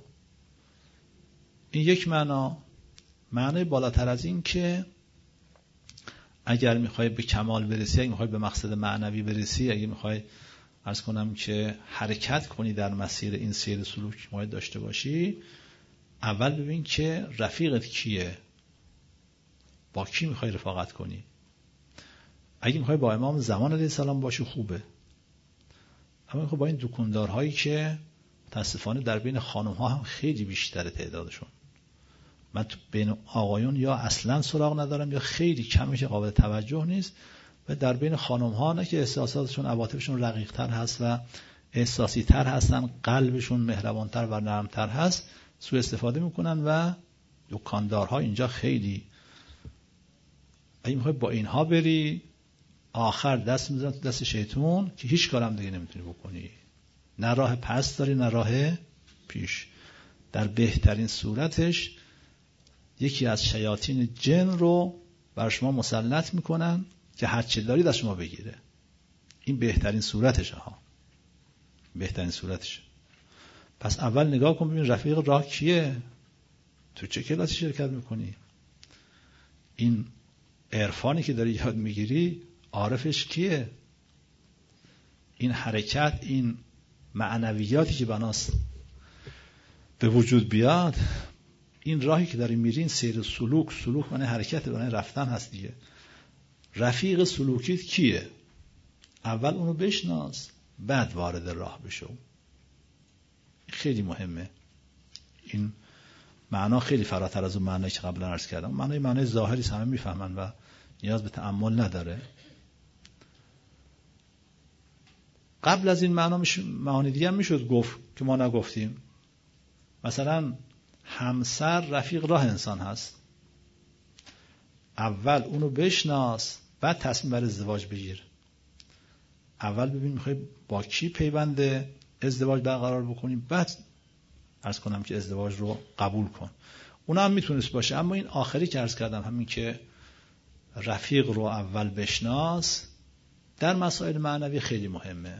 این یک معنا. معنی بالاتر از این که اگر میخوای به کمال برسی، اگر میخوای به مقصد معنوی برسی، اگر میخوای عرض کنم که حرکت کنی در مسیر این سیر سلوک باید داشته باشی، اول ببین که رفیقت کیه، با کی میخوای رفاقت کنی. اگه میخوای با امام زمان علیه السلام باشی خوبه، اما میخوای با این دکاندارهایی که متاسفانه در بین خانم ها هم خیلی بیشتره تعدادشون. من تو بین آقایون یا اصلا سراغ ندارم یا خیلی کمی که قابل توجه نیست، و در بین خانم ها نه که احساساتشون عواطفشون رقیق تر هست و احساسی تر هستن، قلبشون مهربان تر و نرم تر هست، سوء استفاده میکنن و دکاندارها اینجا خیلی. اگه میخوای با اینها بری، آخر دست میذارن تو دست شیطون که هیچ کارم دیگه نمیتونی بکنی، نه راه پس داری نه راه پیش. در بهترین صورتش یکی از شیاطین جن رو بر شما مسلط میکنن که هر چه دارید از شما بگیره. این بهترین صورتشه ها، بهترین صورتشه. پس اول نگاه کن ببین رفیق راه کیه، تو چه کلاسی شرکت میکنی، این عرفانی که داری یاد میگیری عارفش کیه، این حرکت، این معنویاتی که بناست به وجود بیاد، این راهی که داری میری، این سیر سلوک معنی حرکت معنی رفتن هست دیگه. رفیق سلوکیت کیه، اول اونو بشناس، بعد وارد راه بشو. خیلی مهمه. این معنا خیلی فراتر از اون معنی که قبلا عرض کردم. معنی ظاهری همه میفهمن و نیاز به تأمل نداره. قبل از این معانی دیگه هم میشد گفت که ما نگفتیم. مثلا همسر رفیق راه انسان هست، اول اونو بشناس، بعد تصمیم بر ازدواج بگیر. اول ببین میخوای با کی پیوند ازدواج برقرار بکنیم، بعد عرض کنم که ازدواج رو قبول کن. اونا هم میتونست باشه، اما این آخری که عرض کردم، همین که رفیق رو اول بشناس، در مسائل معنوی خیلی مهمه.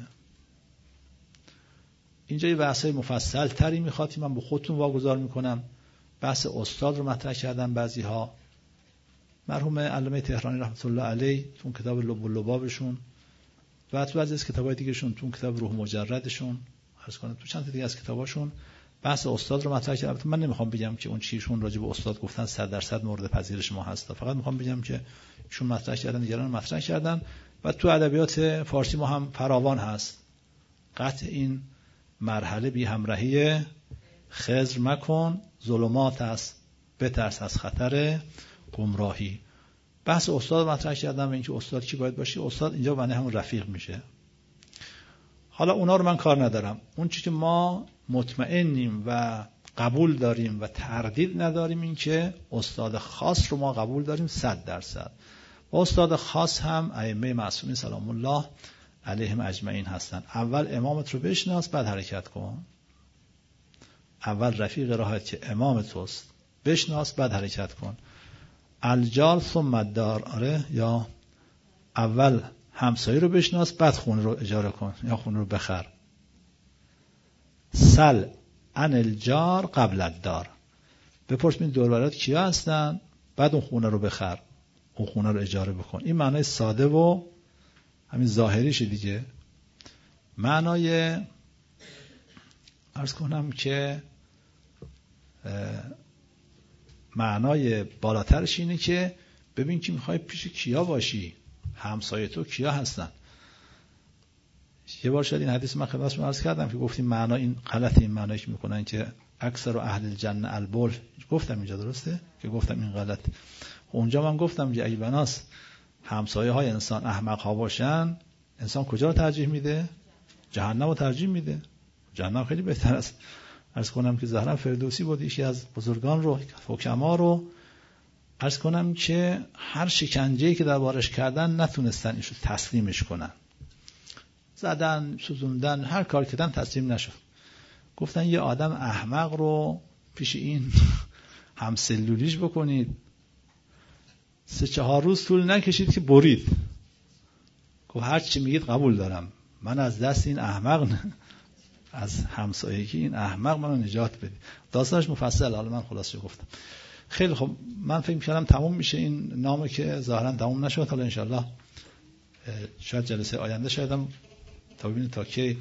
اینجا یه بحثای مفصل تری میخواد که من به خودتون واگذار میکنم. بحث استاد رو مطرح کردن بعضی ها، مرحوم علامه تهرانی رحمت الله علیه تو کتاب لب و لبابشون و تو بعضی از کتابای دیگه‌شون، تو کتاب روح مجردشون، عرض کنم تو چند تا دیگه از کتاباشون بحث استاد رو مطرح کردن. من نمیخوام بگم که اون چیشون راجع به استاد گفتن 100% مورد پذیرش ما هست، فقط میخوام بگم که چون مطرح کردن دیگران مطرح کردن و تو ادبیات فارسی ما هم فراوان هست. قطع این مرحله بی همراهی خضر مکن، ظلمات است بترس از خطر گمراهی. بحث استاد مطرح کردم و اینکه استاد کی باید باشه. استاد اینجا معنی همون رفیق میشه. حالا اونا رو من کار ندارم. اون چیزی که ما مطمئنیم و قبول داریم و تردید نداریم این که استاد خاص رو ما قبول داریم 100%. و استاد خاص هم ائمه معصومین سلام الله علیهم اجمعین هستن. اول امامت رو بشناس بعد حرکت کن. اول رفیق راهت که امام توست بشناس بعد حرکت کن. الجار ثم الدار. آره، یا اول همسایه رو بشناس بعد خونه رو اجاره کن یا خونه رو بخر. سل عن الجار قبل الدار. بپرس این دور و برات کیا هستن بعد اون خونه رو بخر، اون خونه رو اجاره بکن. این معنای ساده و همین ظاهریشه دیگه. معنای عرض کنم که معنای بالاترش اینه که ببین که میخوای پیش کیا باشی، همسایه تو کیا هستن. یه بار شاید این حدیث من خدمتتون عرض کردم که گفتیم معنا این غلط، این معنایش میکنن که اکثر اهل الجنه البول. گفتم اینجا درسته که گفتم این غلط. اونجا من گفتم که اگه بناس همسایه های انسان احمق ها باشن، انسان کجا رو ترجیح میده؟ جهنم رو ترجیح میده. جهنم خیلی بهتر است. عرض کنم که زهرا فردوسی بود، یکی از بزرگان رو، حکما رو، عرض کنم که هر شکنجه‌ای که دربارش کردن نتونستن ایشو تسلیمش کنن. زدن، سوزوندن، هر کار کردن تسلیم نشد. گفتن یه آدم احمق رو پیش این همسلولیش بکنید. 3-4 روز طول نکشید که برید. گفت هر چی میگید قبول دارم، من از دست این احمق از همسایگی این احمق منو نجات بدید. داستانش مفصل، حالا من خلاصه گفتم. خیلی خب، من فکر می‌کردم تموم میشه این نامه که ظاهرا تموم نشد. حالا انشالله شاید جلسه آینده شایدم تا ببینید تا کی.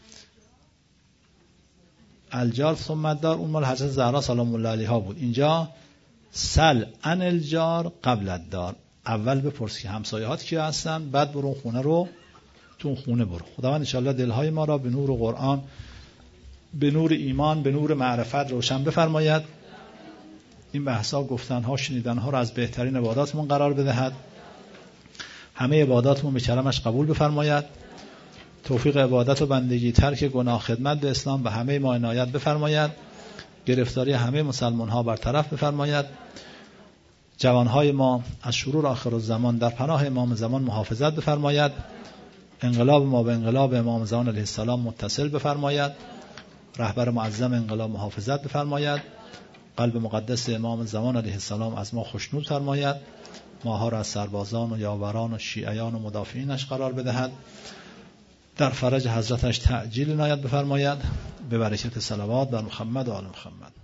الجار ثم الدار اون مال حضرت زهرا سلام الله علیها بود. اینجا سل عن الجار قبل الدار. اول بپرس که همسایه‌هات کیا هستن، بعد برو خونه رو تو خونه برو. خداوند انشالله دلهای ما را به نور قرآن، به نور ایمان، به نور معرفت روشن بفرماید. این بحثا، گفتنها، شنیدنها را از بهترین عباداتمون قرار بدهد. همه عباداتمون به کرمش قبول بفرماید. توفیق عبادت و بندگی، ترک گناه، خدمت به اسلام به همه ما عنایت بفرماید. گرفتاری همه مسلمان ها برطرف بفرماید. جوانهای ما از شرور آخر الزمان در پناه امام زمان محافظت بفرماید. انقلاب ما به انقلاب امام زمان علیه السلام متصل بفرماید. رهبر معظم انقلاب محافظت بفرماید. قلب مقدس امام زمان علیه السلام از ما خوشنود فرماید. ماها را از سربازان و یاوران و شیعیان و مدافعینش قرار بدهد. در فرج حضرتش تعجیل عنایت بفرماید. به برکت صلوات بر محمد و آل محمد.